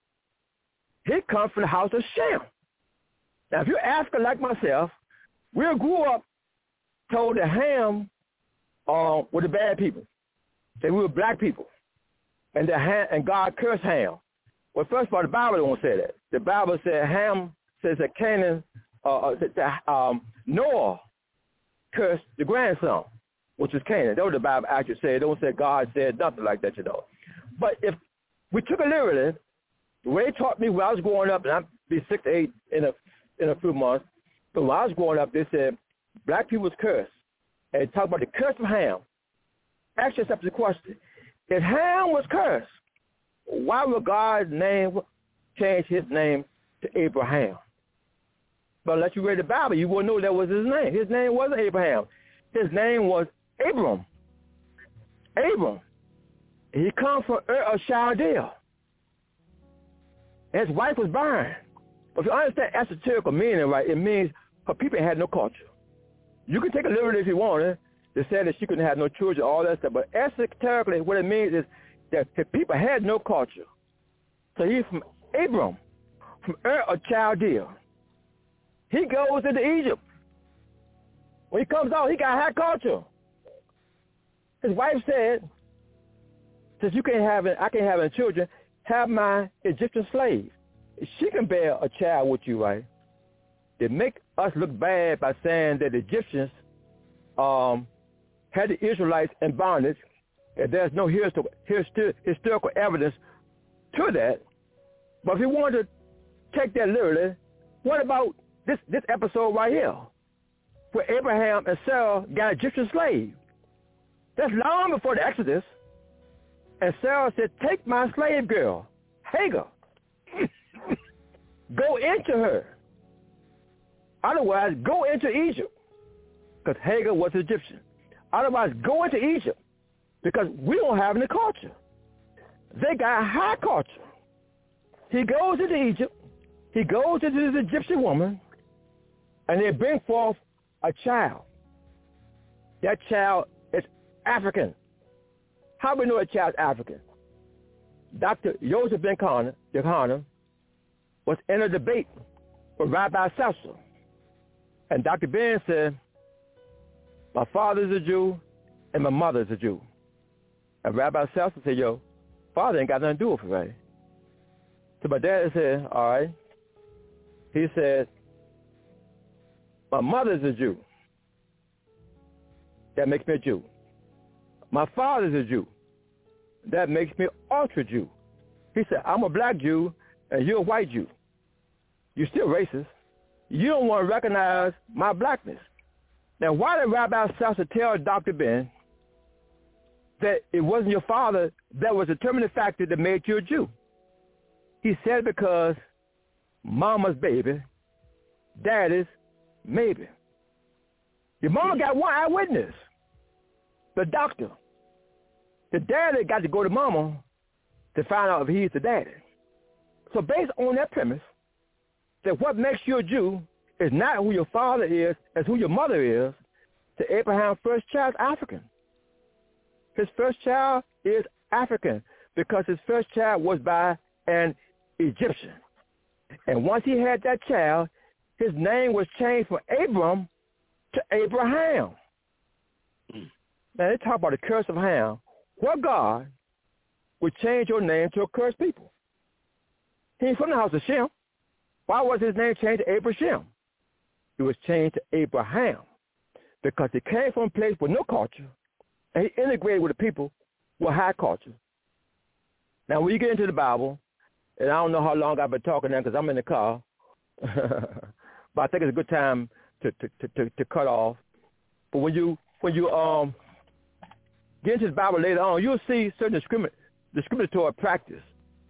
He comes from the house of Shem. Now, if you're African like myself, we grew up told that Ham uh, were the bad people, that we were black people, and that Ham, and God cursed Ham. Well, first of all, the Bible don't say that. The Bible said Ham says that Canaan, uh, that um, Noah cursed the grandson, which is Canaan. That's what the Bible actually said. It don't say God said nothing like that, you know. But if we took it literally, the way it taught me when I was growing up, and I'll be six to eight in a in a few months. But when I was growing up, they said black people was cursed. And they talk about the curse of Ham. Ask yourself the question: if Ham was cursed, why would God's name change his name to Abraham? But unless you read the Bible, you wouldn't know that was his name. His name wasn't Abraham. His name was Abram. Abram. He comes from Ur of Chaldea. His wife was barren. But if you understand esoterical meaning, right, it means her people had no culture. You can take a liberty if you want it to say that she couldn't have no children, all that stuff. But esoterically, what it means is that the people had no culture. So he's from Abram, from Ur of Chaldea. He goes into Egypt. When he comes out, he got high culture. His wife said, since you can't have it, I can't have any children, have my Egyptian slave. She can bear a child with you, right? They make us look bad by saying that the Egyptians um, had the Israelites in bondage, and there's no historical, historical evidence to that. But if you want to take that literally, what about this, this episode right here, where Abraham and Sarah got Egyptian slaves? That's long before the Exodus. And Sarah said, take my slave girl, Hagar. Go into her. Otherwise, go into Egypt. Because Hagar was Egyptian. Otherwise, go into Egypt. Because we don't have any culture. They got high culture. He goes into Egypt. He goes into this Egyptian woman. And they bring forth a child. That child is African. How do we know a child is African? Doctor Joseph Ben Yochanan was in a debate with Rabbi Seltzer. And Doctor Ben said, my father's a Jew and my mother's a Jew. And Rabbi Seltzer said, yo, father ain't got nothing to do with it, right? So my dad said, all right. He said, my mother's a Jew. That makes me a Jew. My father's a Jew. That makes me ultra Jew. He said, I'm a black Jew and you're a white Jew. You're still racist. You don't want to recognize my blackness. Now, why did Rabbi Seltzer tell Doctor Ben that it wasn't your father that was the determining factor that made you a Jew? He said because mama's baby, daddy's maybe. Your mama got one eyewitness, the doctor. The daddy got to go to mama to find out if he's the daddy. So based on that premise, that what makes you a Jew is not who your father is, it's who your mother is, to Abraham's first child is African. His first child is African because his first child was by an Egyptian. And once he had that child, his name was changed from Abram to Abraham. Mm. Now they talk about the curse of Ham. What God would change your name to a cursed people? He ain't from the house of Shem. Why was his name changed to Abraham? It was changed to Abraham because he came from a place with no culture, and he integrated with the people with high culture. Now, when you get into the Bible, and I don't know how long I've been talking now because I'm in the car, but I think it's a good time to, to, to, to, to cut off. But when you when you um get into the Bible later on, you'll see certain discrimin- discriminatory practice.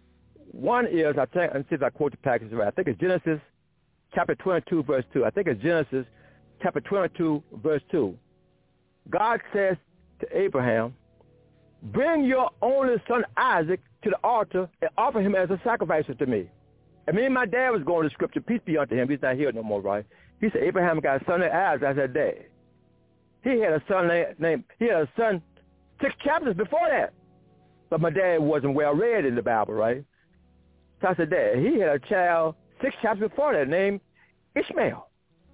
One is, I think, let's see if I quote the practice right. I think it's Genesis chapter twenty-two, verse two. I think it's Genesis chapter twenty-two, verse two. God says to Abraham, bring your only son Isaac to the altar and offer him as a sacrifice to me. And me and my dad was going to scripture, peace be unto him. He's not here no more, right? He said, Abraham got a son named Isaac. I said, Dad. He had a son named, he had a son six chapters before that. But my dad wasn't well read in the Bible, right? So I said, Dad, he had a child six chapters before that named Ishmael.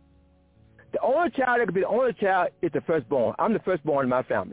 The only child that could be the only child is the firstborn. I'm the firstborn in my family.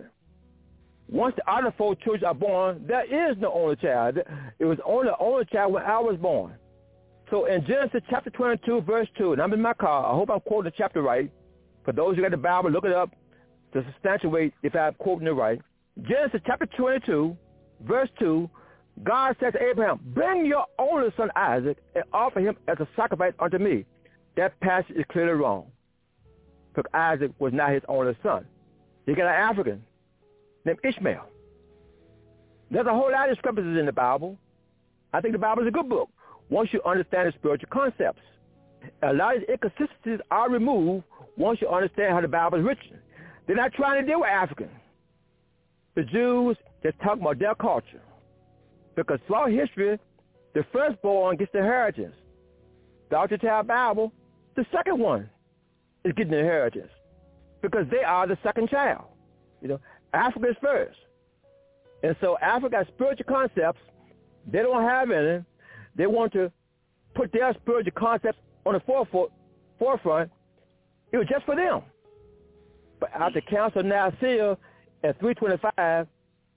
Once the other four children are born, there is no only child. It was only the only child when I was born. So in Genesis chapter twenty-two, verse two, and I'm in my car. I hope I'm quoting the chapter right. For those who got the Bible, look it up to substantiate if I'm quoting it right. Genesis chapter twenty-two, verse two, God said to Abraham, bring your only son Isaac and offer him as a sacrifice unto me. That passage is clearly wrong. Because Isaac was not his only son. He got an African named Ishmael. There's a whole lot of discrepancies in the Bible. I think the Bible is a good book once you understand the spiritual concepts. A lot of inconsistencies are removed once you understand how the Bible is written. They're not trying to deal with Africans. The Jews, they're talking about their culture. Because throughout history, the firstborn gets the inheritance. The Ultra Bible, the second one is getting the inheritance because they are the second child. You know, Africa is first. And so Africa has spiritual concepts. They don't have any. They want to put their spiritual concepts on the forefront. forefront. It was just for them. But after the Council of Nicaea at three twenty-five,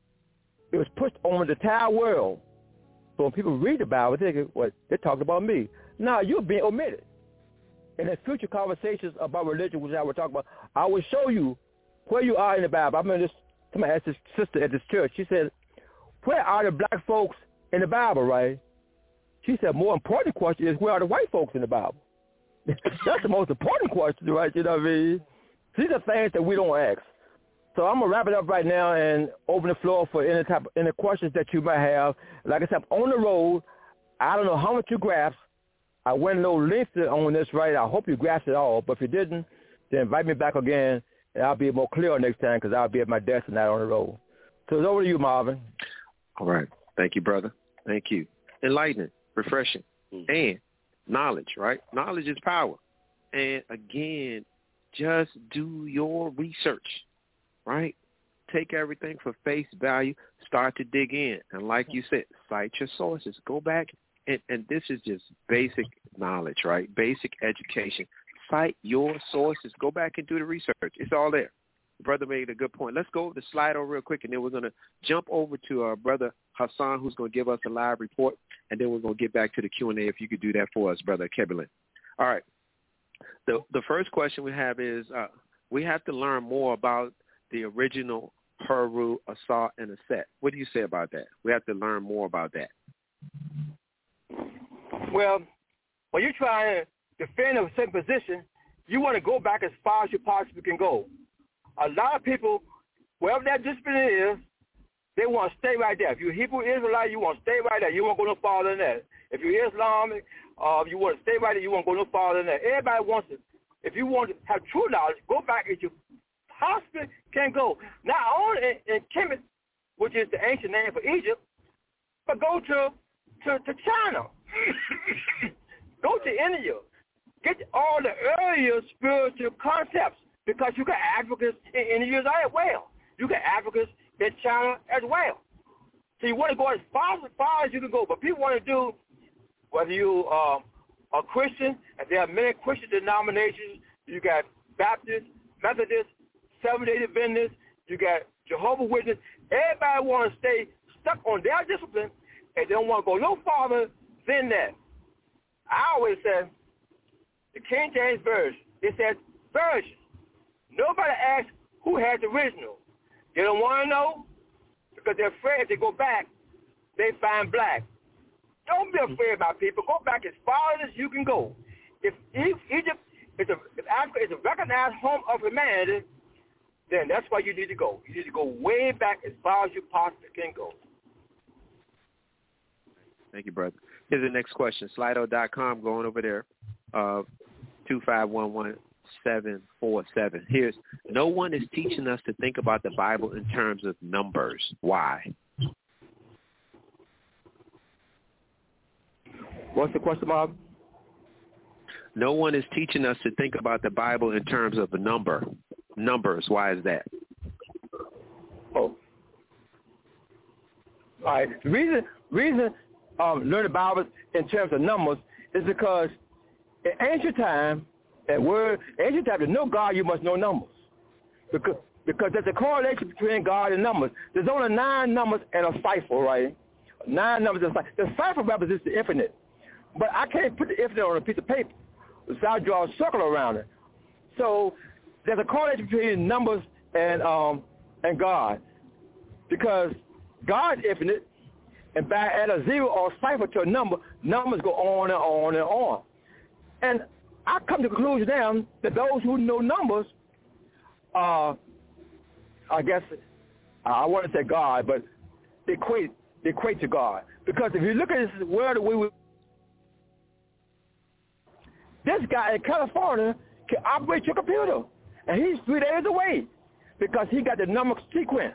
it was pushed on the entire world. So when people read the Bible, they think, well, they're talking about me. No, you're being omitted. And in future conversations about religion, which I will talk about, I will show you where you are in the Bible. I remember this, somebody asked this sister at this church. She said, where are the black folks in the Bible, right? She said, more important question is, where are the white folks in the Bible? That's the most important question, right? You know what I mean? These are things that we don't ask. So I'm going to wrap it up right now and open the floor for any type of, any questions that you might have. Like I said, I'm on the road. I don't know how much you grasped. I went a little lengthy on this, right? I hope you grasped it all. But if you didn't, then invite me back again, and I'll be more clear next time because I'll be at my desk and not on the road. So it's over to you, Marvin. All right. Thank you, brother. Thank you. Enlightening, refreshing, mm-hmm. and knowledge, right? Knowledge is power. And, again, just do your research, right? Take everything for face value. Start to dig in. And like you said, cite your sources. Go back. And, and this is just basic knowledge, right? Basic education. Cite your sources. Go back and do the research. It's all there. Brother made a good point. Let's go over the Slido real quick, and then we're going to jump over to our brother Hassan, who's going to give us a live report, and then we're going to get back to the Q and A if you could do that for us, Brother Kebelin. All right. The the first question we have is uh, we have to learn more about the original Heru, Asa, and Aset. What do you say about that? We have to learn more about that. Well, when you're trying to defend a certain position, you want to go back as far as you possibly can go. A lot of people, wherever that discipline is, they want to stay right there. If you're Hebrew Israelite, you want to stay right there. You won't go no farther than that. If you're Islamic, uh, you want to stay right there. You won't go no farther than that. Everybody wants it. If you want to have true knowledge, go back as you possibly can go. Not only in, in Kemet, which is the ancient name for Egypt, but go to to, to China. Go to India. Get all the earlier spiritual concepts, because you got Africans in India as well. You got Africans in China as well. So you want to go as far as far as you can go. But people want to do, whether you uh, are Christian, and there are many Christian denominations. You got Baptists, Methodists, Seventh-day Adventists. You got Jehovah's Witnesses. Everybody want to stay stuck on their discipline, and they don't want to go no farther than that. I always say, the King James Version, it says version. Nobody asks who has the original. They don't want to know because they're afraid if they go back, they find black. Don't be afraid about people. Go back as far as you can go. If Egypt is a, if Africa is a recognized home of humanity, then that's why you need to go. You need to go way back as far as you possibly can go. Thank you, brother. Here's the next question. Slido dot com, going over there. Uh, two five one one seven four seven. Here's, no one is teaching us to think about the Bible in terms of numbers. Why? What's the question, Bob? No one is teaching us to think about the Bible in terms of a number. Numbers. Why is that? Oh. All right. The reason, reason um, learn the Bible in terms of numbers is because in ancient time, that word, ancient time, to know God, you must know numbers. Because, because there's a correlation between God and numbers. There's only nine numbers and a cipher, right? Nine numbers and a cipher. The cipher represents the infinite. But I can't put the infinite on a piece of paper. So I draw a circle around it. So there's a correlation between numbers and um, and God. Because God's infinite, and by add a zero or a cipher to a number, numbers go on and on and on. And I come to the conclusion now that those who know numbers, uh, I guess, I want to say God, but they equate, they equate to God. Because if you look at this world the way we, this guy in California can operate your computer, and he's three days away because he got the number sequence.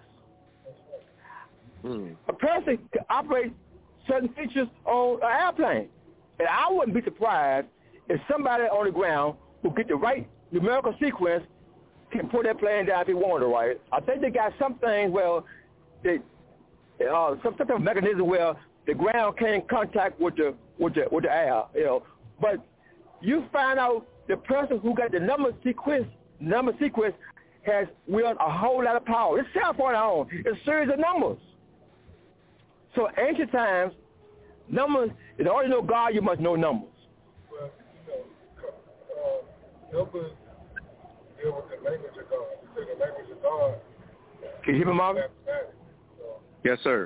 Mm. A person can operate certain features on an airplane, and I wouldn't be surprised if somebody on the ground who get the right numerical sequence can put that plane down if he wanted to, right? I think they got some things where they, uh, some type of mechanism where the ground can't contact with the with the with the air, you know. But you find out the person who got the number sequence number sequence has wielded a whole lot of power. It's cell phone on. It's a series of numbers. So ancient times, numbers. In order to know God, you must know numbers. Well, you know, uh, numbers deal with the language of God. We say the language of God. Can you hear me, Marvin? So, yes, sir.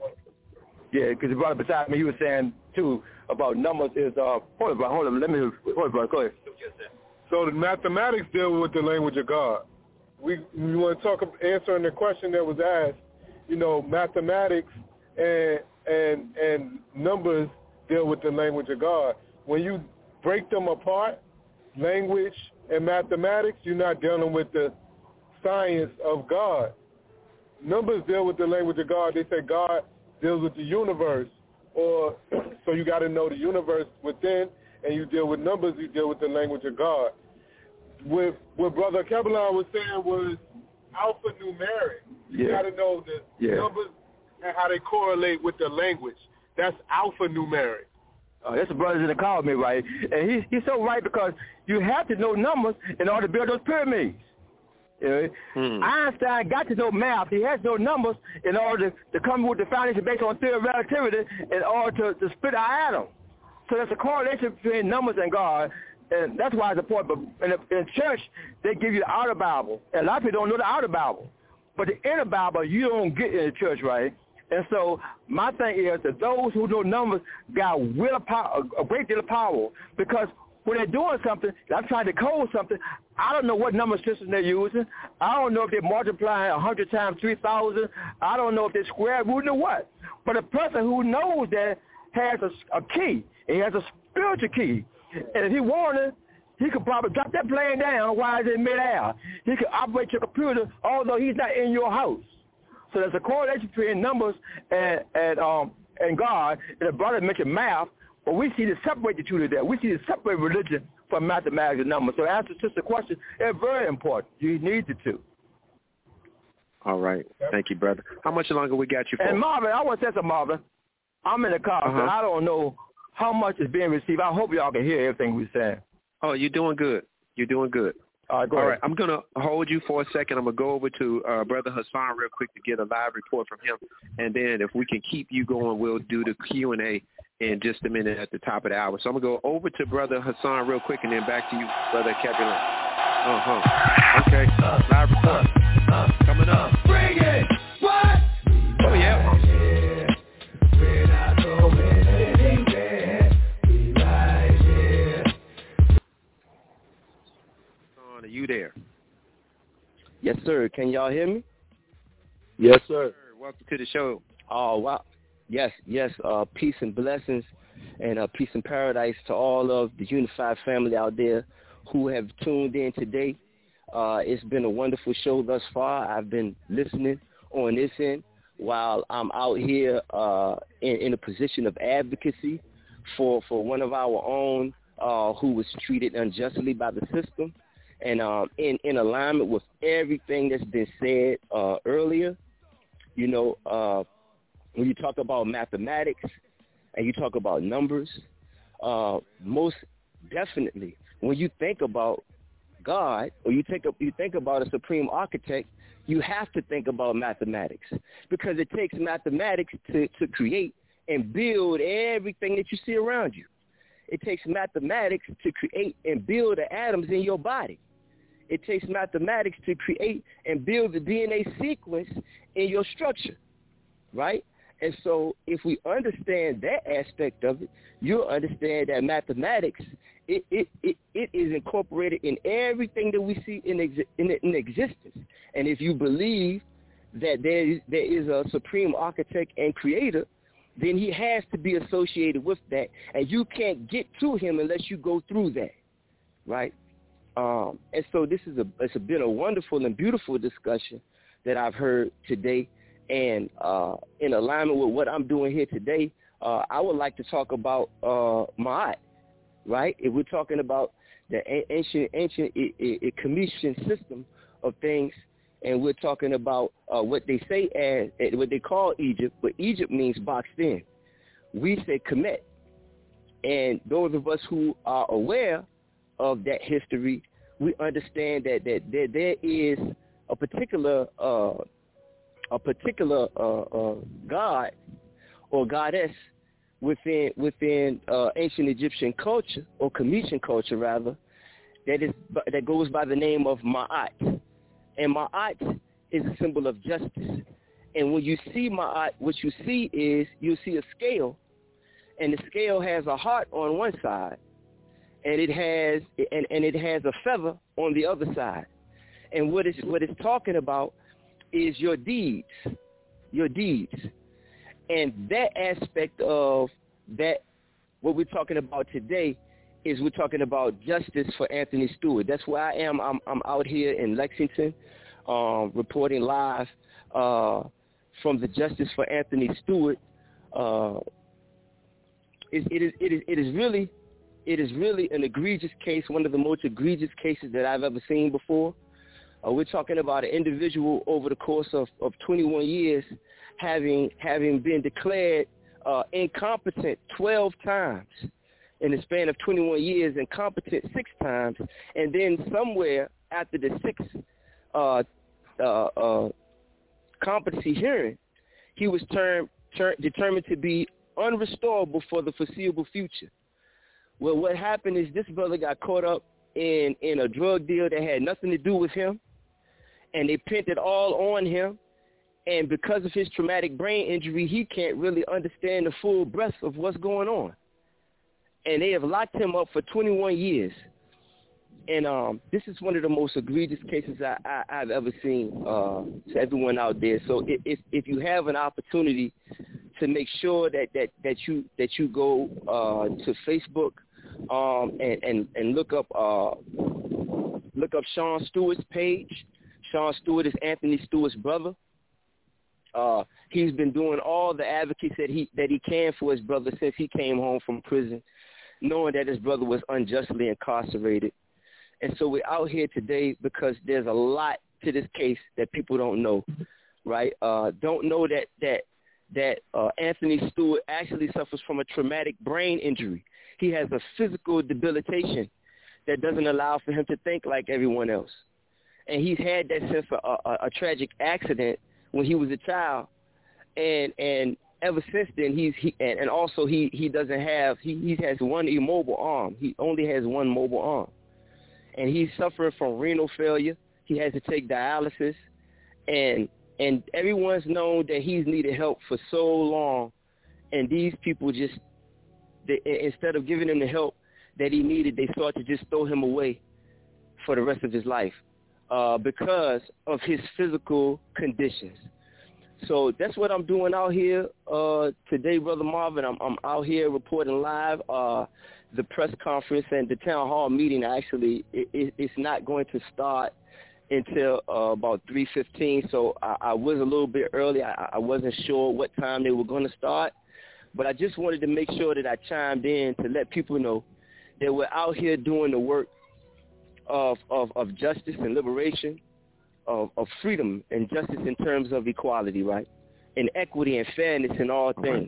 Yeah, because the brother beside me, he was saying, too, about numbers is, uh, hold on, brother, hold on, let me, hold on, brother, go ahead. So the mathematics deal with the language of God. We, we want to talk, answering the question that was asked, you know, mathematics and, and, and numbers deal with the language of God. When you break them apart, language and mathematics, you're not dealing with the science of God. Numbers deal with the language of God. They say God deals with the universe, or so you got to know the universe within, and you deal with numbers, you deal with the language of God. What, what Brother Kebelon was saying was alphanumeric. You yeah. got to know the yeah. numbers and how they correlate with the language. That's alphanumeric. Uh, that's the brothers in the call me, right? And he, he's so right, because you have to know numbers in order to build those pyramids. You know? hmm. Einstein got to know math. He has to know numbers in order to, to come with the foundation based on theory of relativity in order to, to split our atom. So there's a correlation between numbers and God, and that's why it's important. But in, the, in church, they give you the outer Bible. And a lot of people don't know the outer Bible. But the inner Bible, you don't get in the church, right? And so my thing is that those who know numbers got will power, a great deal of power, because when they're doing something, I'm trying to code something, I don't know what number system they're using. I don't know if they're multiplying one hundred times three thousand. I don't know if they're square rooting or what. But a person who knows that has a, a key. He has a spiritual key. And if he wanted, he could probably drop that plane down while it's in midair. He could operate your computer, although he's not in your house. So there's a correlation between numbers and and um and God. And the brother mentioned math, but we see to separate the two of that. We see to separate religion from mathematics and numbers. So answer to the question, it's very important. You need the two. All right. Thank you, brother. How much longer we got you for? And Marvin, I want to say something, Marvin. I'm in the car, uh-huh. so I don't know how much is being received. I hope y'all can hear everything we're saying. Oh, you're doing good. You're doing good. All right, go All ahead. right, I'm going to hold you for a second. I'm going to go over to uh, Brother Hassan real quick to get a live report from him. And then if we can keep you going, we'll do the Q and A in just a minute at the top of the hour. So I'm going to go over to Brother Hassan real quick and then back to you, Brother Kebelon. Uh-huh. Okay. Uh, live report. Uh, coming up. Bring it. What? Oh, yeah. We're not going anywhere. We right here. Are you there? Yes, sir. Can y'all hear me? Yes, sir. Welcome to the show. Oh, wow. Yes, yes. Uh, peace and blessings and uh, peace and paradise to all of the Unified family out there who have tuned in today. Uh, it's been a wonderful show thus far. I've been listening on this end while I'm out here uh, in, in a position of advocacy for, for one of our own uh, who was treated unjustly by the system. And um, in, in alignment with everything that's been said uh, earlier, you know, uh, when you talk about mathematics and you talk about numbers, uh, most definitely when you think about God or you think, you think about a supreme architect, you have to think about mathematics because it takes mathematics to, to create and build everything that you see around you. It takes mathematics to create and build the atoms in your body. It takes mathematics to create and build the D N A sequence in your structure, right? And so if we understand that aspect of it, you'll understand that mathematics, it it, it, it is incorporated in everything that we see in, exi- in, in existence. And if you believe that there is, there is a supreme architect and creator, then he has to be associated with that. And you can't get to him unless you go through that, right? Um, and so this is a it's been a wonderful and beautiful discussion that I've heard today. And uh, in alignment with what I'm doing here today, uh, I would like to talk about uh, Ma'at, right? If we're talking about the ancient ancient I- I- I Commission system of things, and we're talking about uh, what they say as what they call Egypt, but Egypt means boxed in. We say Kemet, and those of us who are aware of that history, we understand that that there, there is a particular uh, a particular uh, uh, god or goddess within within uh, ancient Egyptian culture or Cometian culture rather, that is that goes by the name of Ma'at. And Ma'at is a symbol of justice. And when you see Ma'at, what you see is you see a scale, and the scale has a heart on one side, and it has and, and it has a feather on the other side. And what it's what it's talking about is your deeds, your deeds. And that aspect of that, what we're talking about today, is we're talking about justice for Anthony Stewart. That's where I am. I'm, I'm out here in Lexington, um, reporting live uh, from the Justice for Anthony Stewart. Uh, it, it, is, it, is, it is really, it is really an egregious case, one of the most egregious cases that I've ever seen before. Uh, we're talking about an individual over the course of, of twenty-one years having having been declared uh, incompetent twelve times in the span of twenty-one years, incompetent six times, and then somewhere after the sixth uh, uh, uh, competency hearing, he was termed, ter- determined to be unrestorable for the foreseeable future. Well, what happened is this brother got caught up in, in a drug deal that had nothing to do with him, and they pinned it all on him. And because of his traumatic brain injury, he can't really understand the full breadth of what's going on. And they have locked him up for twenty-one years. And um, this is one of the most egregious cases I, I, I've ever seen uh, to everyone out there. So if, if you have an opportunity to make sure that, that, that you that you go uh, to Facebook um, and, and, and look up uh, look up Sean Stewart's page. Sean Stewart is Anthony Stewart's brother. Uh, he's been doing all the advocacy that he that he can for his brother since he came home from prison, knowing that his brother was unjustly incarcerated. And so we're out here today because there's a lot to this case that people don't know, right? Uh, don't know that that that uh, Anthony Stewart actually suffers from a traumatic brain injury. He has a physical debilitation that doesn't allow for him to think like everyone else. And he's had that since a, a, a tragic accident when he was a child, and and ever since then he's he and, and also he, he doesn't have he, he has one immobile arm. He only has one mobile arm, and he's suffering from renal failure. He has to take dialysis, and and everyone's known that he's needed help for so long, and these people just they, instead of giving him the help that he needed, they start to just throw him away for the rest of his life. Uh, because of his physical conditions. So that's what I'm doing out here uh, today, Brother Marvin. I'm, I'm out here reporting live. Uh, the press conference and the town hall meeting, actually, it, it, it's not going to start until uh, about three fifteen. So I, I was a little bit early. I, I wasn't sure what time they were going to start. But I just wanted to make sure that I chimed in to let people know that we're out here doing the work Of, of, of justice and liberation, of, of freedom and justice in terms of equality, right? And equity and fairness in all things.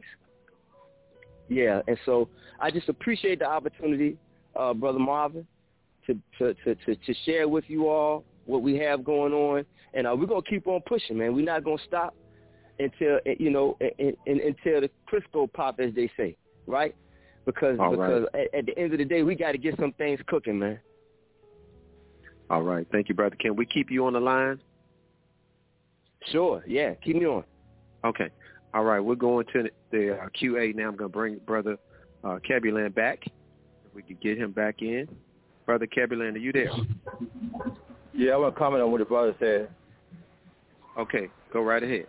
Yeah, and so I just appreciate the opportunity, uh, Brother Marvin, to, to, to, to, to share with you all what we have going on. And uh, we're going to keep on pushing, man. We're not going to stop until, you know, in, in, until the Crisco pop, as they say, right? Because, all because right. at, at the end of the day, we got to get some things cooking, man. All right. Thank you, brother. Can we keep you on the line? Sure. Yeah. Keep me on. Okay. All right. We're going to the uh, Q A now. I'm going to bring Brother uh, Kebulan back. If we could get him back in. Brother Kebulan, are you there? Yeah, I want to comment on what the brother said. Okay. Go right ahead.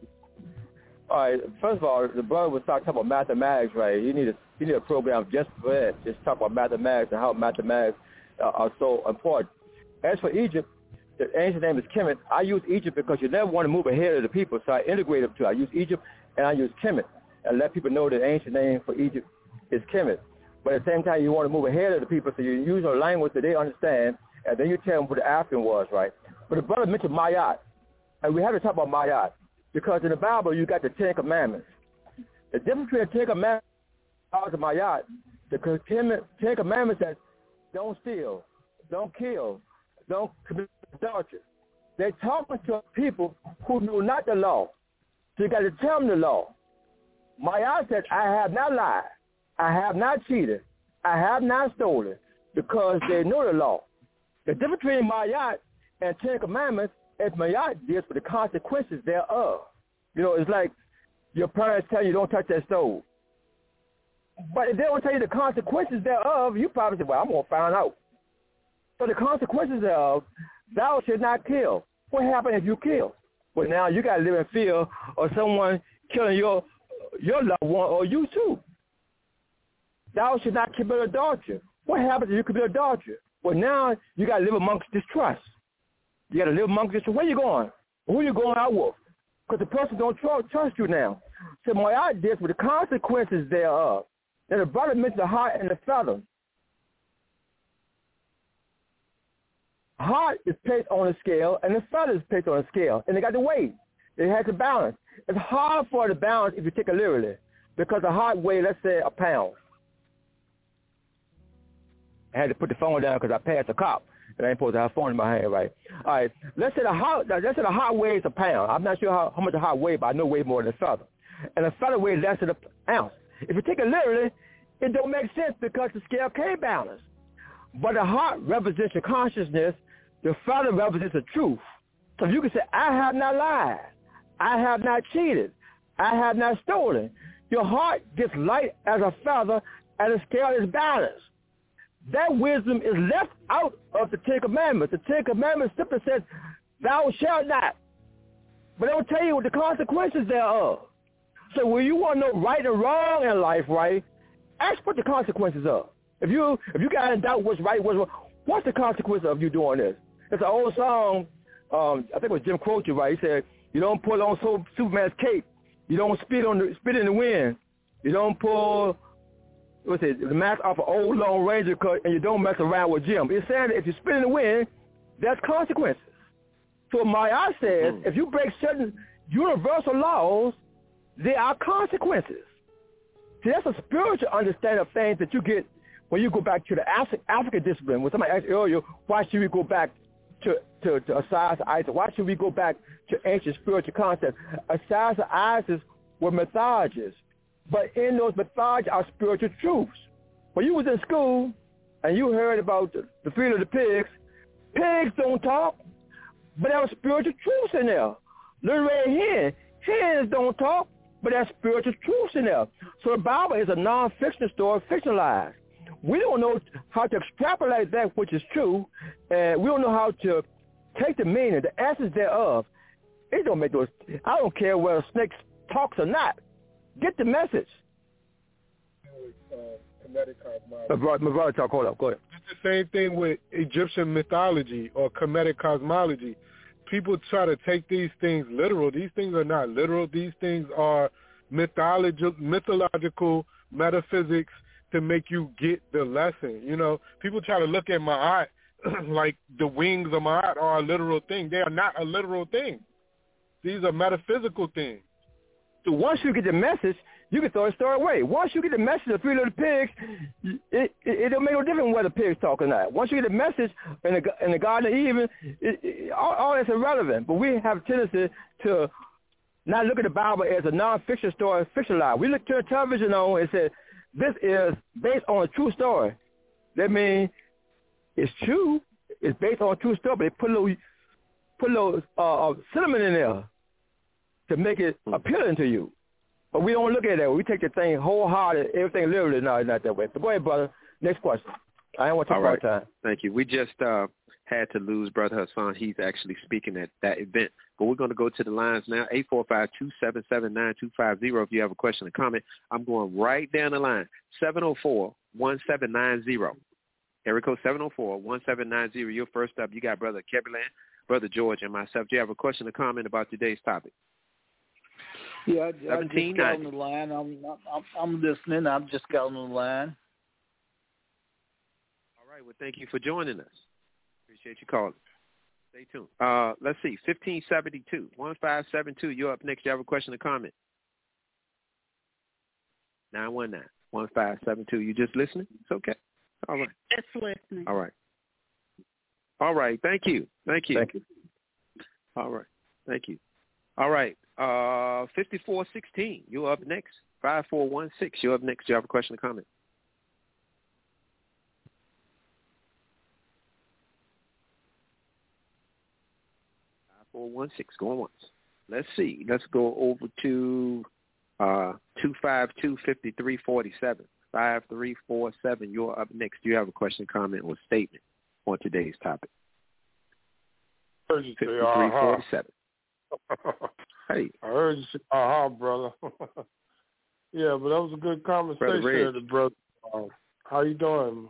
All right. First of all, the brother was talking about mathematics, right? You need a, you need a program just for that. Just talk about mathematics and how mathematics uh, are so important. As for Egypt, the ancient name is Kemet. I use Egypt because you never want to move ahead of the people, so I integrate them too. I use Egypt and I use Kemet and let people know that the ancient name for Egypt is Kemet. But at the same time, you want to move ahead of the people, so you use a language that they understand, and then you tell them what the African was, right? But the brother mentioned Mayat, and we have to talk about Mayat because in the Bible you got the Ten Commandments. The difference between the Ten Commandments and Mayat, the Ten Commandments that don't steal, don't kill, don't commit adultery. They're talking to people who know not the law. So you got to tell them the law. Mayat said, I have not lied. I have not cheated. I have not stolen, because they know the law. The difference between Mayat and Ten Commandments is Mayat deals with the consequences thereof. You know, it's like your parents tell you don't touch that stove. But if they don't tell you the consequences thereof, you probably say, well, I'm going to find out. So the consequences thereof, thou should not kill. What happens if you kill? Well, now you got to live in fear of someone killing your your loved one or you too. Thou should not commit adultery. What happens if you commit adultery? Well, now you got to live amongst distrust. You got to live amongst distrust. Where you going? Who you going out with? Because the person don't tr- trust you now. So my idea is with the consequences thereof. Now the brother mentioned the heart and the feather. Heart is placed on a scale, and the feather is placed on a scale, and they got the weight. It has to balance. It's hard for it to balance if you take it literally, because the heart weighs, let's say, a pound. I had to put the phone down because I passed a cop, and I ain't supposed to have a phone in my hand, right? All right, let's say the heart, let's say the heart weighs a pound. I'm not sure how, how much the heart weighs, but I know it weighs more than the feather. And the feather weighs less than an ounce. If you take it literally, it don't make sense because the scale can't balance. But the heart represents your consciousness. The feather represents the truth. So you can say, I have not lied. I have not cheated. I have not stolen. Your heart gets light as a feather, and the scale is balanced. That wisdom is left out of the Ten Commandments. The Ten Commandments simply says, thou shalt not. But they don't tell you what the consequences thereof. So when you want to know right and wrong in life, right, ask what the consequences are. If you if you got in doubt what's right, what's wrong, what's the consequence of you doing this? It's an old song. Um, I think it was Jim Croce, right? He said, "You don't pull on so, Superman's cape. You don't spit on the spit in the wind. You don't pull what's it the mask off an old Lone Ranger cut, and you don't mess around with Jim." It's saying that if you spit in the wind, there's consequences. So Maya says, mm. if you break certain universal laws, there are consequences. See, that's a spiritual understanding of things that you get when you go back to the Af- African discipline. When somebody asked earlier, why should we go back to, to, to Osiris or Isis? Why should we go back to ancient spiritual concepts? Osiris or Isis were mythologies, but in those mythologies are spiritual truths. When you was in school and you heard about the, the three little pigs, pigs don't talk, but there were spiritual truths in there. Little red hen, hens don't talk, but there's spiritual truths in there. So the Bible is a non-fiction story, fictionalized. We don't know how to extrapolate that which is true, and we don't know how to take the meaning, the essence thereof. It don't make those. I don't care whether snakes talks or not. Get the message. Uh, Kemetic cosmology. My brother, my brother talk. Hold up. Go ahead. It's the same thing with Egyptian mythology or Kemetic cosmology. People try to take these things literal. These things are not literal. These things are mythological, mythological metaphysics to make you get the lesson. You know, people try to look at Ma'at like the wings of Ma'at are a literal thing. They are not a literal thing. These are metaphysical things. So once you get the message, you can throw the story away. Once you get the message of three little pigs, it, it, it don't make no difference whether pigs talk or not. Once you get the message in the, in the Garden of Eden, it, it, all, all that's irrelevant. But we have a tendency to not look at the Bible as a non-fiction story, fictionalized. We look to television on and say, this is based on a true story. That means it's true. It's based on a true story, but they put a little, put a little uh, cinnamon in there to make it appealing to you. But we don't look at that. We take the thing wholehearted, everything literally. No, it's not that way. So go ahead, brother. Next question. I don't want to take right. our time. Thank you. We just uh, had to lose Brother Hassan. He's actually speaking at that event. But we're going to go to the lines now, eight four five, two seven seven, nine two five zero. If you have a question or comment, I'm going right down the line, seven oh four, one seven nine zero. Area code seven oh four, one seven nine zero. You're first up. You got Brother Kebelan, Brother George, and myself. Do you have a question or comment about today's topic? Yeah, I, I just got on the line. I'm, I'm, I'm listening. I've just got on the line. All right. Well, thank you for joining us. Appreciate you calling. Stay tuned. Uh, let's see, fifteen seventy-two, one five seven two. You're up next. You have a question or comment? nine one nine, one five seven two. You just listening? It's okay. All right. Just listening. All right. All right. Thank you. Thank you. Thank you. All right. Thank you. All right. Uh, fifty-four sixteen. You're up next. five four one six. You're up next. Do you have a question or comment? four one six. Going once. Let's see. Let's go over to uh, two five two, five three four seven. five three four seven. You're up next. Do you have a question, comment, or statement on today's topic? I heard you say, uh-huh. Hey. I heard you say, uh-huh, brother. Yeah, but that was a good conversation, brother. brother. Uh, how you doing?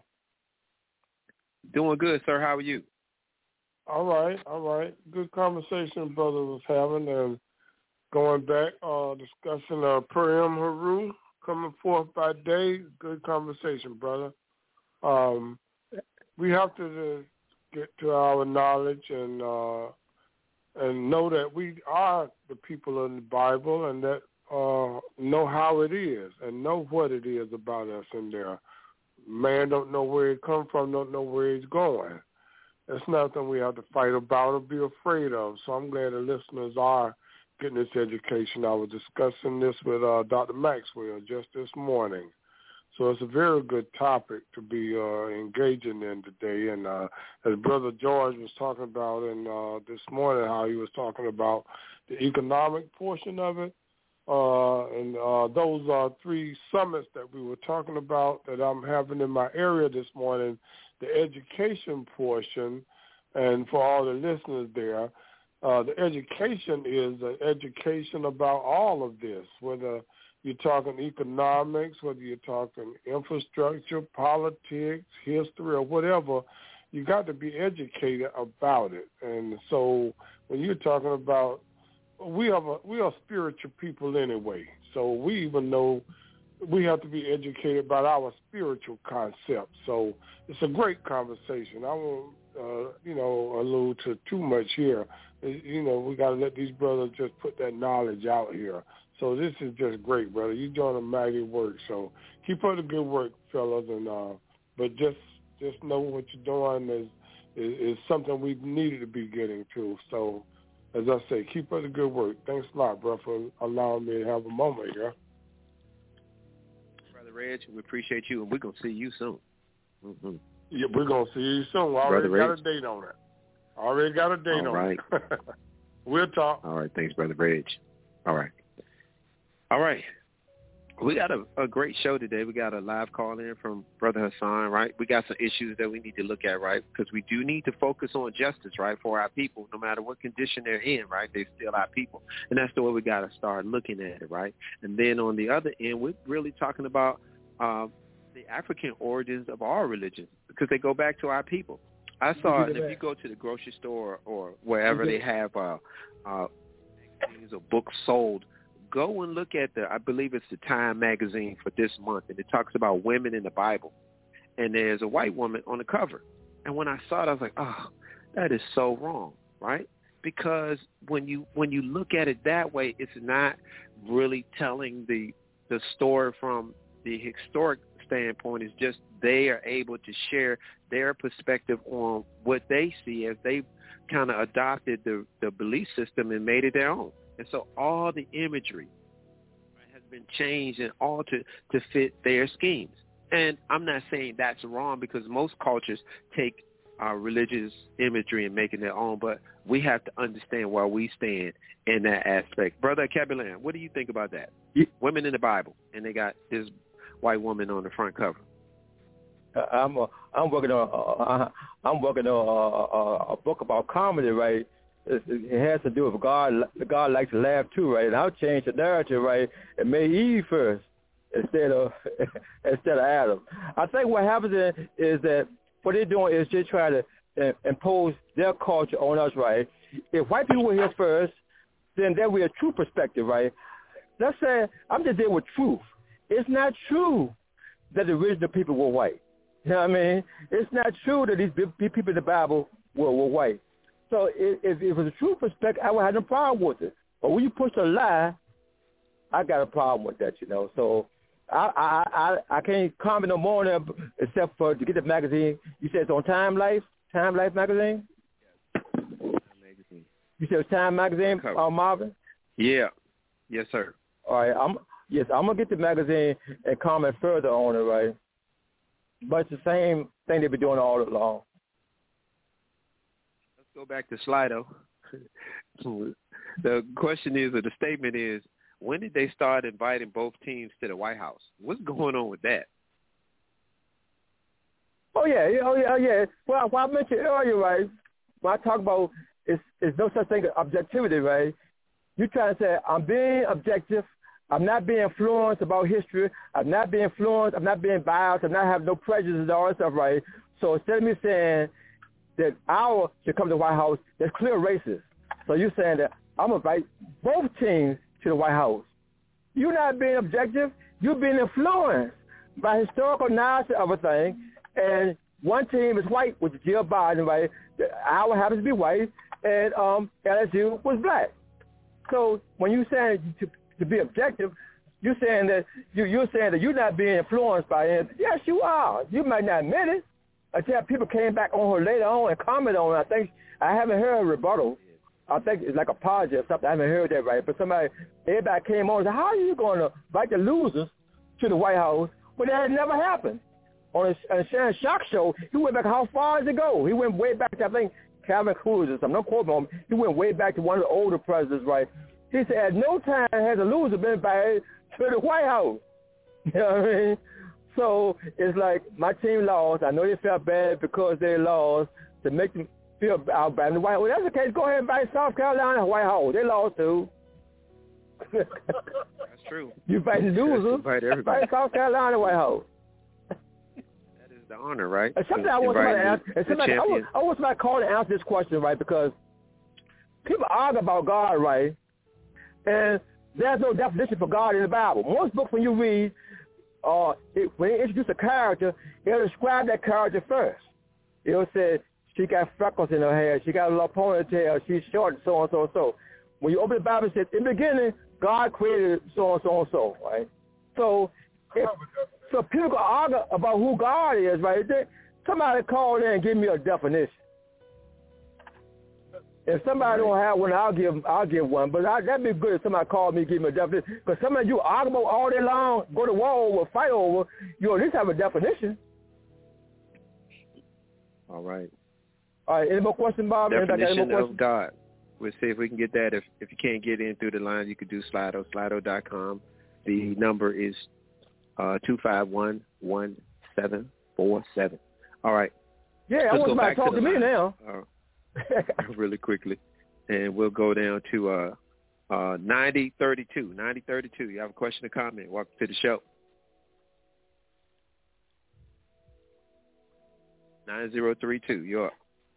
Doing good, sir. How are you? All right, all right. Good conversation brother was having, and going back, uh, discussing uh, Purim Haru, coming forth by day. Good conversation, brother. Um, we have to uh, get to our knowledge and uh, and know that we are the people in the Bible, and that uh, know how it is and know what it is about us in there. Man don't know where it come from, don't know where it's going. That's nothing we have to fight about or be afraid of. So I'm glad the listeners are getting this education. I was discussing this with uh, Doctor Maxwell just this morning. So it's a very good topic to be uh, engaging in today. And uh, as Brother George was talking about and uh, this morning, how he was talking about the economic portion of it, uh, and uh, those are three summits that we were talking about that I'm having in my area this morning, the education portion, and for all the listeners there, uh, the education is an education about all of this, whether you're talking economics, whether you're talking infrastructure, politics, history, or whatever, you got to be educated about it. And so when you're talking about, we are a, we are spiritual people anyway, so we even know we have to be educated about our spiritual concepts. So it's a great conversation. I won't, uh, you know, allude to too much here. You know, we got to let these brothers just put that knowledge out here. So this is just great, brother. You're doing a mighty work. So keep up the good work, fellas. And uh, but just just know what you're doing is, is is something we needed to be getting to. So as I say, keep up the good work. Thanks a lot, bro, for allowing me to have a moment here. Brother Reg, we appreciate you, and we're going to see you soon. Mm-hmm. Yeah, we're going to see you soon. I already Brother got Reg. a date on it. I already got a date All on right. it. We'll talk. All right. Thanks, Brother Reg. All right. All right. We got a, a great show today. We got a live call in from Brother Hassan, right? We got some issues that we need to look at, right? Because we do need to focus on justice, right, for our people, no matter what condition they're in, right? They're still our people. And that's the way we got to start looking at it, right? And then on the other end, we're really talking about uh, the African origins of our religions, because they go back to our people. I saw it, if you go to the grocery store or wherever they have uh, uh, magazines or books sold, go and look at the, I believe it's the Time magazine for this month, and it talks about women in the Bible. And there's a white woman on the cover. And when I saw it, I was like, oh, that is so wrong, right? Because when you when you look at it that way, it's not really telling the the story from the historic standpoint. It's just they are able to share their perspective on what they see as they kind of adopted the, the belief system and made it their own. And so all the imagery has been changed and altered to fit their schemes. And I'm not saying that's wrong, because most cultures take our religious imagery and make it their own, but we have to understand where we stand in that aspect. Brother Cabulan, what do you think about that? Yeah. Women in the Bible, and they got this white woman on the front cover. I'm a, I'm working on uh, I'm working on a, a, a book about comedy, right? It, it has to do with God. God likes to laugh too, right? And I'll change the narrative, right, and made Eve first instead of instead of Adam. I think what happens is, is that what they're doing is just trying to impose their culture on us, right? If white people were here first, then that would be a true perspective, right? Let's say I'm just dealing with truth. It's not true that the original people were white. You know what I mean? It's not true that these people in the Bible were, were white. So if, if it was a true perspective, I would have no problem with it. But when you push a lie, I got a problem with that, you know. So I I I, I can't comment no more on that except for to get the magazine. You said it's on Time Life, Time Life magazine. Time magazine. You said it's Time magazine, uh, Marvin. Yeah. Yes, sir. All right. I'm yes. I'm gonna get the magazine and comment further on it, right? But it's the same thing they've been doing all along. Let's go back to Slido. The question is, or the statement is, when did they start inviting both teams to the White House? What's going on with that? Oh, yeah, oh, yeah, yeah. Well, well I mentioned earlier, right, when I talk about it's, it's no such thing as objectivity, right? You try to say, I'm being objective. I'm not being influenced about history. I'm not being influenced. I'm not being biased. I'm not having no prejudice and all that stuff, right? So instead of me saying that our should come to the White House, that's clear racist. So you're saying that I'm going to invite both teams to the White House. You're not being objective. You're being influenced by historical knowledge of a thing. And one team is white, which is Jill Biden, right? Our happens to be white, and um, L S U was black. So when you're saying to, to be objective, you're saying that you, you're saying that you're not being influenced by it. Yes, you are. You might not admit it. Until people came back on her later on and commented on it. I think I haven't heard a rebuttal. I think it's like a apology or something. I haven't heard that right. But somebody, everybody came on and said, how are you going to invite the losers to the White House when that had never happened? On a, on a Sharon Shock show, he went back, how far does it go? He went way back to, I think, Calvin Cruz or something. Don't quote me on him. He went way back to one of the older presidents, right? He said, at no time has a loser been invited to the White House. You know what I mean? So it's like my team lost. I know they felt bad because they lost to make them feel bad. In the White House. Well, that's the case. Go ahead and invite South Carolina to the White House. They lost too. That's true. You invite the losers. Invite everybody. Invite South Carolina to the White House. That is the honor, right? And something I want somebody to answer. And somebody, I, want, I want somebody to call and answer this question, right? Because people argue about God, right? And there's no definition for God in the Bible. Most books, when you read, uh, it, when they introduce a character, they'll describe that character first. It'll say she got freckles in her hair, she got a little ponytail, she's short, and so on, so and so. When you open the Bible, it says, in the beginning, God created so and so and so, right? So, if, so people can argue about who God is, right? They, somebody call in and give me a definition. If somebody don't have one, I'll give I'll give one. But I, that'd be good if somebody called me and give me a definition. Because some of you argue about all day long, go to war over, fight over, you at least have a definition. All right. All right. Any more questions, Bob? Definition more of God. We'll see if we can get that. If if you can't get in through the line, you could do Slido, Slido dot com. The number is uh, two five one, one seven four seven. All right. Yeah, Let's I want somebody to talk to, to me now. Uh, really quickly, and we'll go down to uh, uh, ninety thirty-two. ninety thirty-two. You have a question or comment? Welcome to the show. nine zero three two. You're up.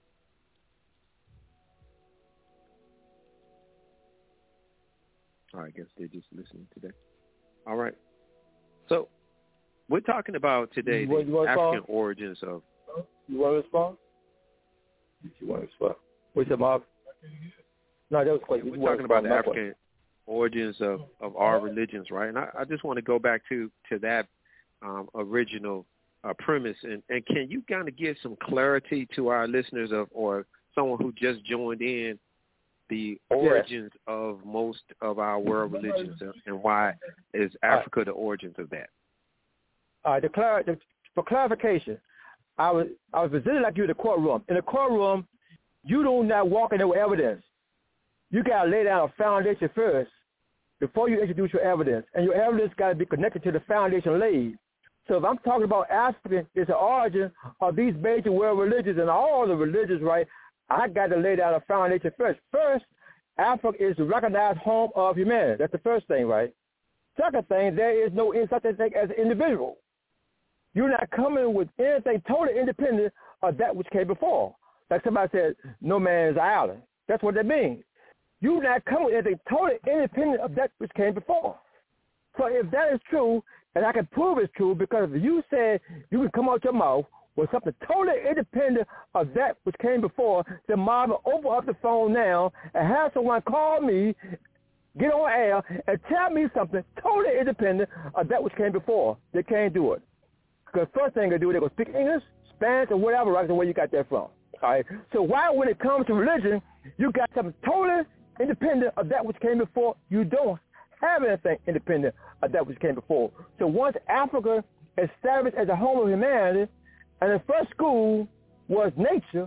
All right, I guess they're just listening today. All right. So we're talking about today you, the African origins of. You want to respond? You want to respond? What's your Bob? No, that was quite. Yeah, we're talking about the African question. origins of, of our religions, right? And I, I just want to go back to to that um, original uh, premise. And, and can you kind of give some clarity to our listeners of, or someone who just joined in, the origins yes. of most of our world religions, and why is Africa right. the origins of that? All right. The clar- the, for clarification, I was I was visiting like you in the courtroom. In the courtroom, you do not walk in there with evidence. You got to lay down a foundation first before you introduce your evidence, and your evidence got to be connected to the foundation laid. So if I'm talking about African, it's the origin of these major world religions and all the religions, right? I got to lay down a foundation first. First, Africa is the recognized home of humanity. That's the first thing, right? Second thing, there is no such a thing as an individual. You're not coming with anything totally independent of that which came before. Like somebody said, no man's island. That's what that means. You're not coming with anything totally independent of that which came before. So if that is true, and I can prove it's true, because if you said you can come out your mouth with something totally independent of that which came before, then Marvin, open up the phone now and have someone call me, get on air, and tell me something totally independent of that which came before. They can't do it. Because first thing they do, they're going to speak English, Spanish, or whatever, right, the way you got that from. All right? So why, when it comes to religion, you got something totally independent of that which came before, you don't have anything independent of that which came before. So once Africa established as a home of humanity, and the first school was nature,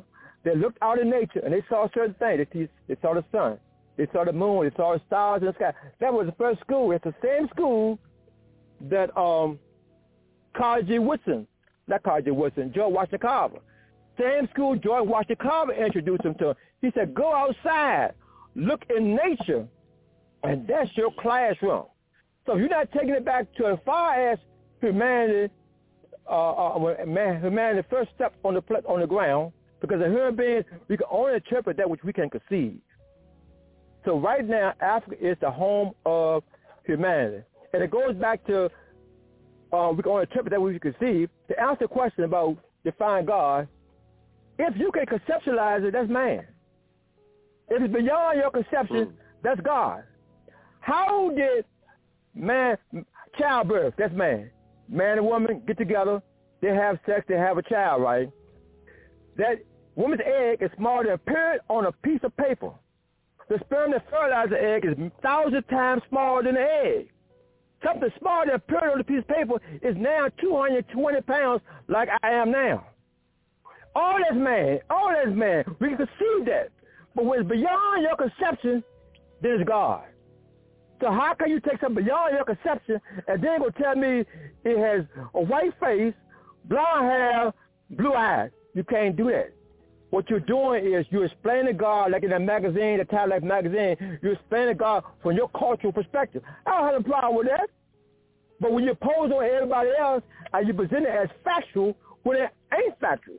They looked out in nature, and they saw certain things. They, they saw the sun. They saw the moon. They saw the stars in the sky. That was the first school. It's the same school that um, Carter G. Woodson, not Carter G. Woodson, George Washington Carver. Same school George Washington Carver introduced him to. He said, go outside, look in nature, and that's your classroom. So you're not taking it back to as far as humanity, uh, uh, when man, humanity first stepped on the on the ground, because as human beings, we can only interpret that which we can conceive. So right now, Africa is the home of humanity. And it goes back to, uh, we can only interpret that which we can conceive. To answer the question about define God, if you can conceptualize it, that's man. If it's beyond your conception, mm. that's God. How did man, childbirth, that's man. Man and woman get together, they have sex, they have a child, right? That woman's egg is smaller than a period on a piece of paper. The sperm that fertilizes the egg is thousand times smaller than the egg. Something smaller than a period on a piece of paper is now two hundred twenty pounds like I am now. All that's man. All that's man. We can conceive that. But when it's beyond your conception, then it's God. So how can you take something beyond your conception and then go tell me it has a white face, blonde hair, blue eyes? You can't do that. What you're doing is you're explaining God, like in a magazine, the Time Life magazine, you're explaining God from your cultural perspective. I don't have a problem with that. But when you pose on everybody else and you present it as factual, when it ain't factual.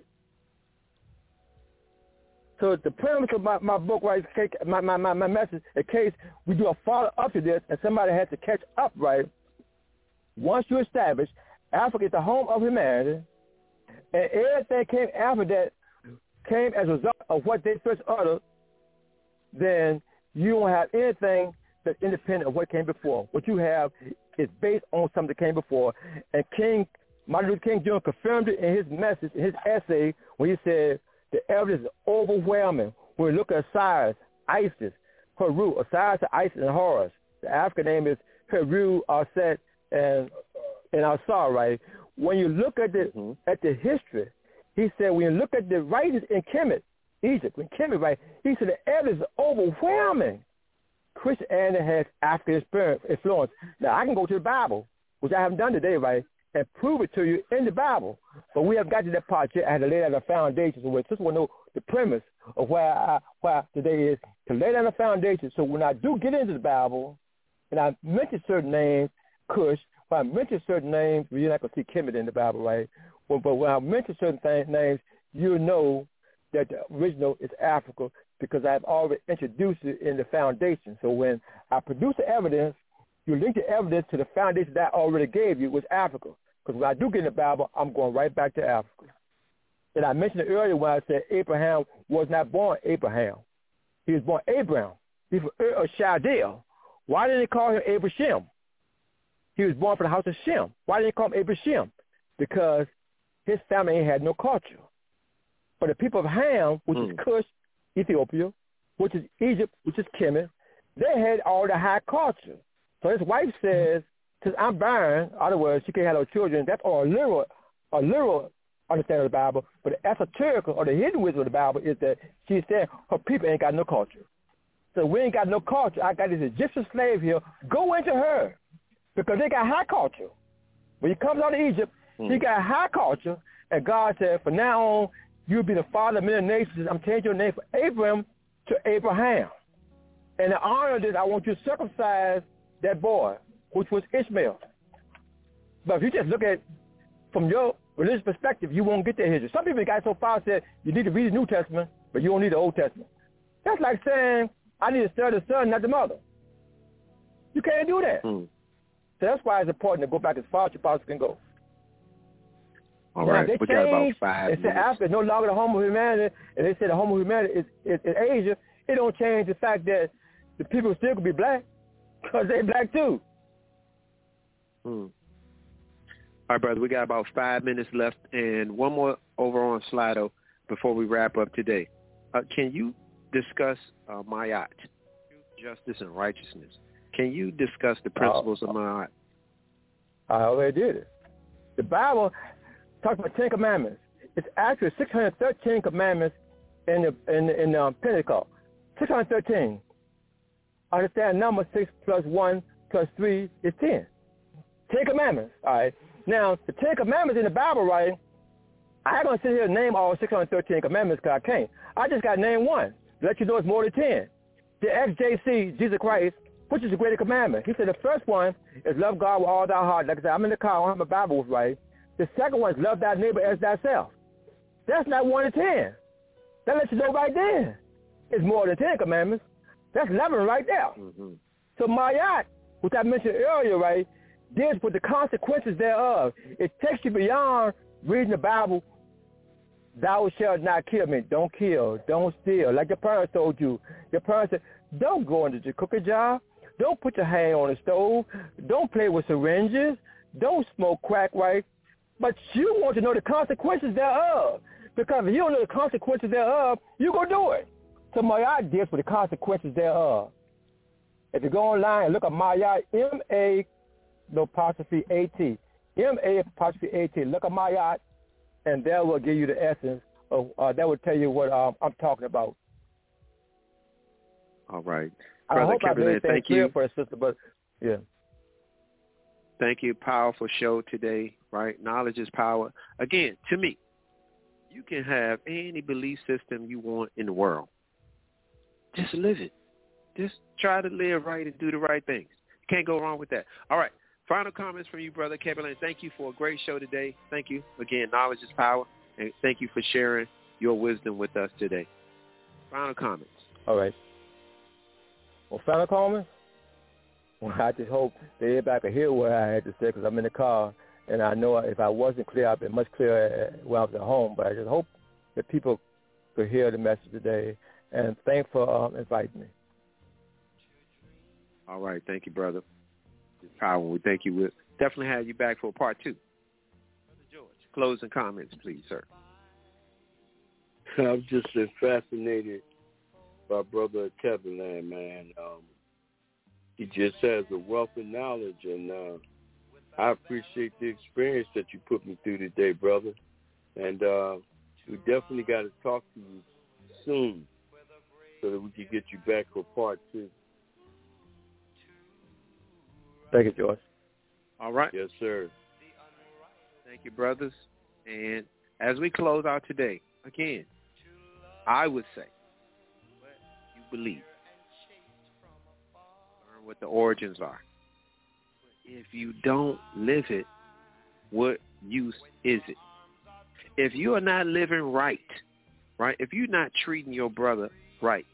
So the premise of my, my book, right, my, my, my, my message, in case we do a follow-up to this and somebody has to catch up, right, once you establish Africa is the home of humanity, and everything came after that came as a result of what they first uttered, then you don't have anything that's independent of what came before. What you have is based on something that came before. And King Martin Luther King Junior confirmed it in his message, in his essay, when he said, the evidence is overwhelming. When we look at Osiris, Isis, Heru, Osiris, Isis, and Horus. The African name is Heru, Aset, and and Asar, right? When you look at the mm-hmm. at the history, he said when you look at the writings in Kemet, Egypt, in Kemet, right? He said the evidence is overwhelming. Christianity has African influence. Now I can go to the Bible, which I haven't done today, right? And prove it to you in the Bible. But we have got to that part yet. I had to lay down the foundation. So we just want to know the premise of where I, where today is, to lay down the foundation. So when I do get into the Bible, and I mention certain names, Cush, when I mention certain names, well, you're not going to see Kemet in the Bible, right? Well, but when I mention certain th- names, you know that the original is Africa because I've already introduced it in the foundation. So when I produce the evidence, you link the evidence to the foundation that I already gave you, was Africa. Because when I do get in the Bible, I'm going right back to Africa. And I mentioned it earlier when I said Abraham was not born Abraham. He was born Abraham. He's from Ur of Chaldea. Why didn't they call him Abraham? He was born from the house of Shem. Why didn't they call him Abraham? Because his family had no culture. But the people of Ham, which mm. is Cush, Ethiopia, which is Egypt, which is Kemet, they had all the high culture. So his wife says, since I'm barren, in other words, she can't have no children. That's all a literal, a literal understanding of the Bible. But the esoteric or the hidden wisdom of the Bible is that she said her people ain't got no culture. So we ain't got no culture. I got this Egyptian slave here. Go into her because they got high culture. When he comes out of Egypt, mm. he got high culture. And God said, from now on, you'll be the father of many nations. I'm changing your name from Abram to Abraham. And in honor of this, I want you to circumcise that boy, which was Ishmael. But if you just look at from your religious perspective, you won't get that history. Some people got so far said you need to read the New Testament, but you don't need the Old Testament. That's like saying I need to study the son, not the mother. You can't do that. Hmm. So that's why it's important to go back as far as you possibly can go. All now, right, they we got about five They said Africa is no longer the home of humanity, and they said the home of humanity is, is, is Asia. It don't change the fact that the people still could be black because they're black too. Hmm. All right, brother, we got about five minutes left, and one more over on Slido before we wrap up today. Uh, can you discuss uh, Ma'at, justice and righteousness? Can you discuss the principles uh, of Ma'at? I already did it. The Bible talks about Ten Commandments. It's actually six hundred thirteen commandments in the in in um, Pentecost. six hundred thirteen. Understand number six plus one plus three is ten. Ten Commandments. All right. Now the Ten Commandments in the Bible, right? I ain't gonna sit here and name all six hundred thirteen commandments because I can't. I just got to name one to let you know it's more than ten. The X J C, Jesus Christ, which is the greatest commandment. He said the first one is love God with all thy heart. Like I said, I'm in the car. I don't have my Bible right. The second one is love thy neighbor as thyself. That's not one to ten. That lets you know right there. It's more than ten commandments. That's eleven right there. Mm-hmm. So Mayat, which I mentioned earlier, right, deals with the consequences thereof. It takes you beyond reading the Bible. Thou shalt not kill. I mean, don't kill, don't steal. Like your parents told you. Your parents said, don't go into the cooking jar. Don't put your hand on the stove. Don't play with syringes. Don't smoke crack, right? But you want to know the consequences thereof. Because if you don't know the consequences thereof, you're going to do it. So Mayat deals with the consequences thereof. If you go online and look at Mayat, M A, no apostrophe A T. M A apostrophe A T. Look at Mayat, and that will give you the essence of, uh, that will tell you what um, I'm talking about. All right. I Brother hope I made thank clear you. for a sister, but yeah. Thank you. Powerful show today, right? Knowledge is power. Again, to me, you can have any belief system you want in the world. Just live it. Just try to live right and do the right things. Can't go wrong with that. All right. Final comments from you, Brother Kebele. Thank you for a great show today. Thank you. Again, knowledge is power. And thank you for sharing your wisdom with us today. Final comments. All right. Well, final comments? Well, I just hope that everybody could hear what I had to say because I'm in the car. And I know if I wasn't clear, I'd been much clearer when I was at home. But I just hope that people could hear the message today. And thanks for um, inviting me. All right. Thank you, brother. It's power. We thank you. We'll definitely have you back for part two. Brother George, closing comments, please, sir. I've just been fascinated by Brother Kevin Land, man. Um, he just has a wealth of knowledge, and uh, I appreciate the experience that you put me through today, brother. And uh, we definitely got to talk to you soon so that we can get you back for part two. Thank you, George. All right. Yes, sir. Thank you, brothers. And as we close out today, again, I would say, what you believe. Learn what the origins are. If you don't live it, what use is it? If you are not living right, right, if you're not treating your brother right,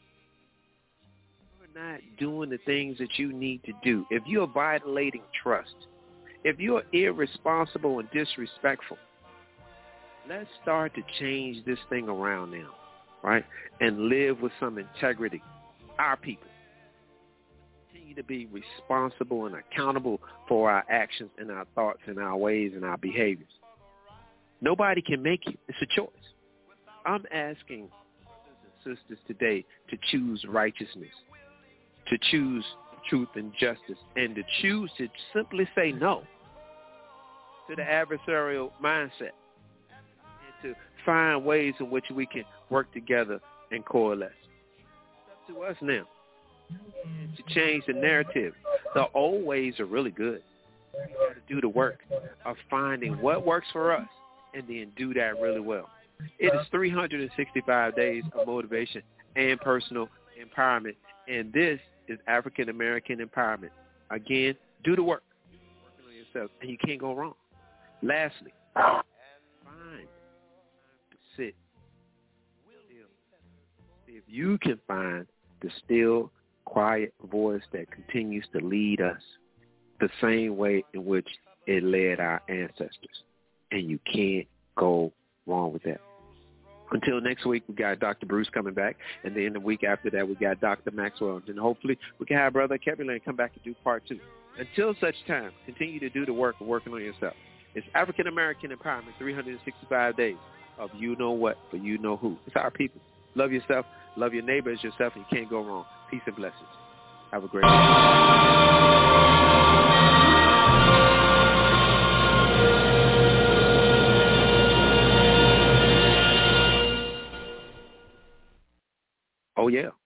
you're not doing the things that you need to do, if you're violating trust, if you're irresponsible and disrespectful, let's start to change this thing around now, right, and live with some integrity. Our people continue to be responsible and accountable for our actions and our thoughts and our ways and our behaviors. Nobody can make you. It's a choice. I'm asking brothers and sisters today to choose righteousness, to choose truth and justice, and to choose to simply say no to the adversarial mindset and to find ways in which we can work together and coalesce. It's up to us now to change the narrative. The old ways are really good. We got to do the work of finding what works for us and then do that really well. It is three hundred sixty-five days of motivation and personal empowerment, and this is African American empowerment. Again, do the work. Working on yourself, and you can't go wrong. Lastly, find time to sit still. See if you can find the still, quiet voice that continues to lead us the same way in which it led our ancestors. And you can't go wrong with that. Until next week, we got Doctor Bruce coming back. And then the week after that, we got Doctor Maxwell. And hopefully we can have Brother Kevin Lane come back and do part two. Until such time, continue to do the work of working on yourself. It's African American Empowerment, three hundred sixty-five days of you know what for you know who. It's our people. Love yourself. Love your neighbor as yourself, and you can't go wrong. Peace and blessings. Have a great day. yeah.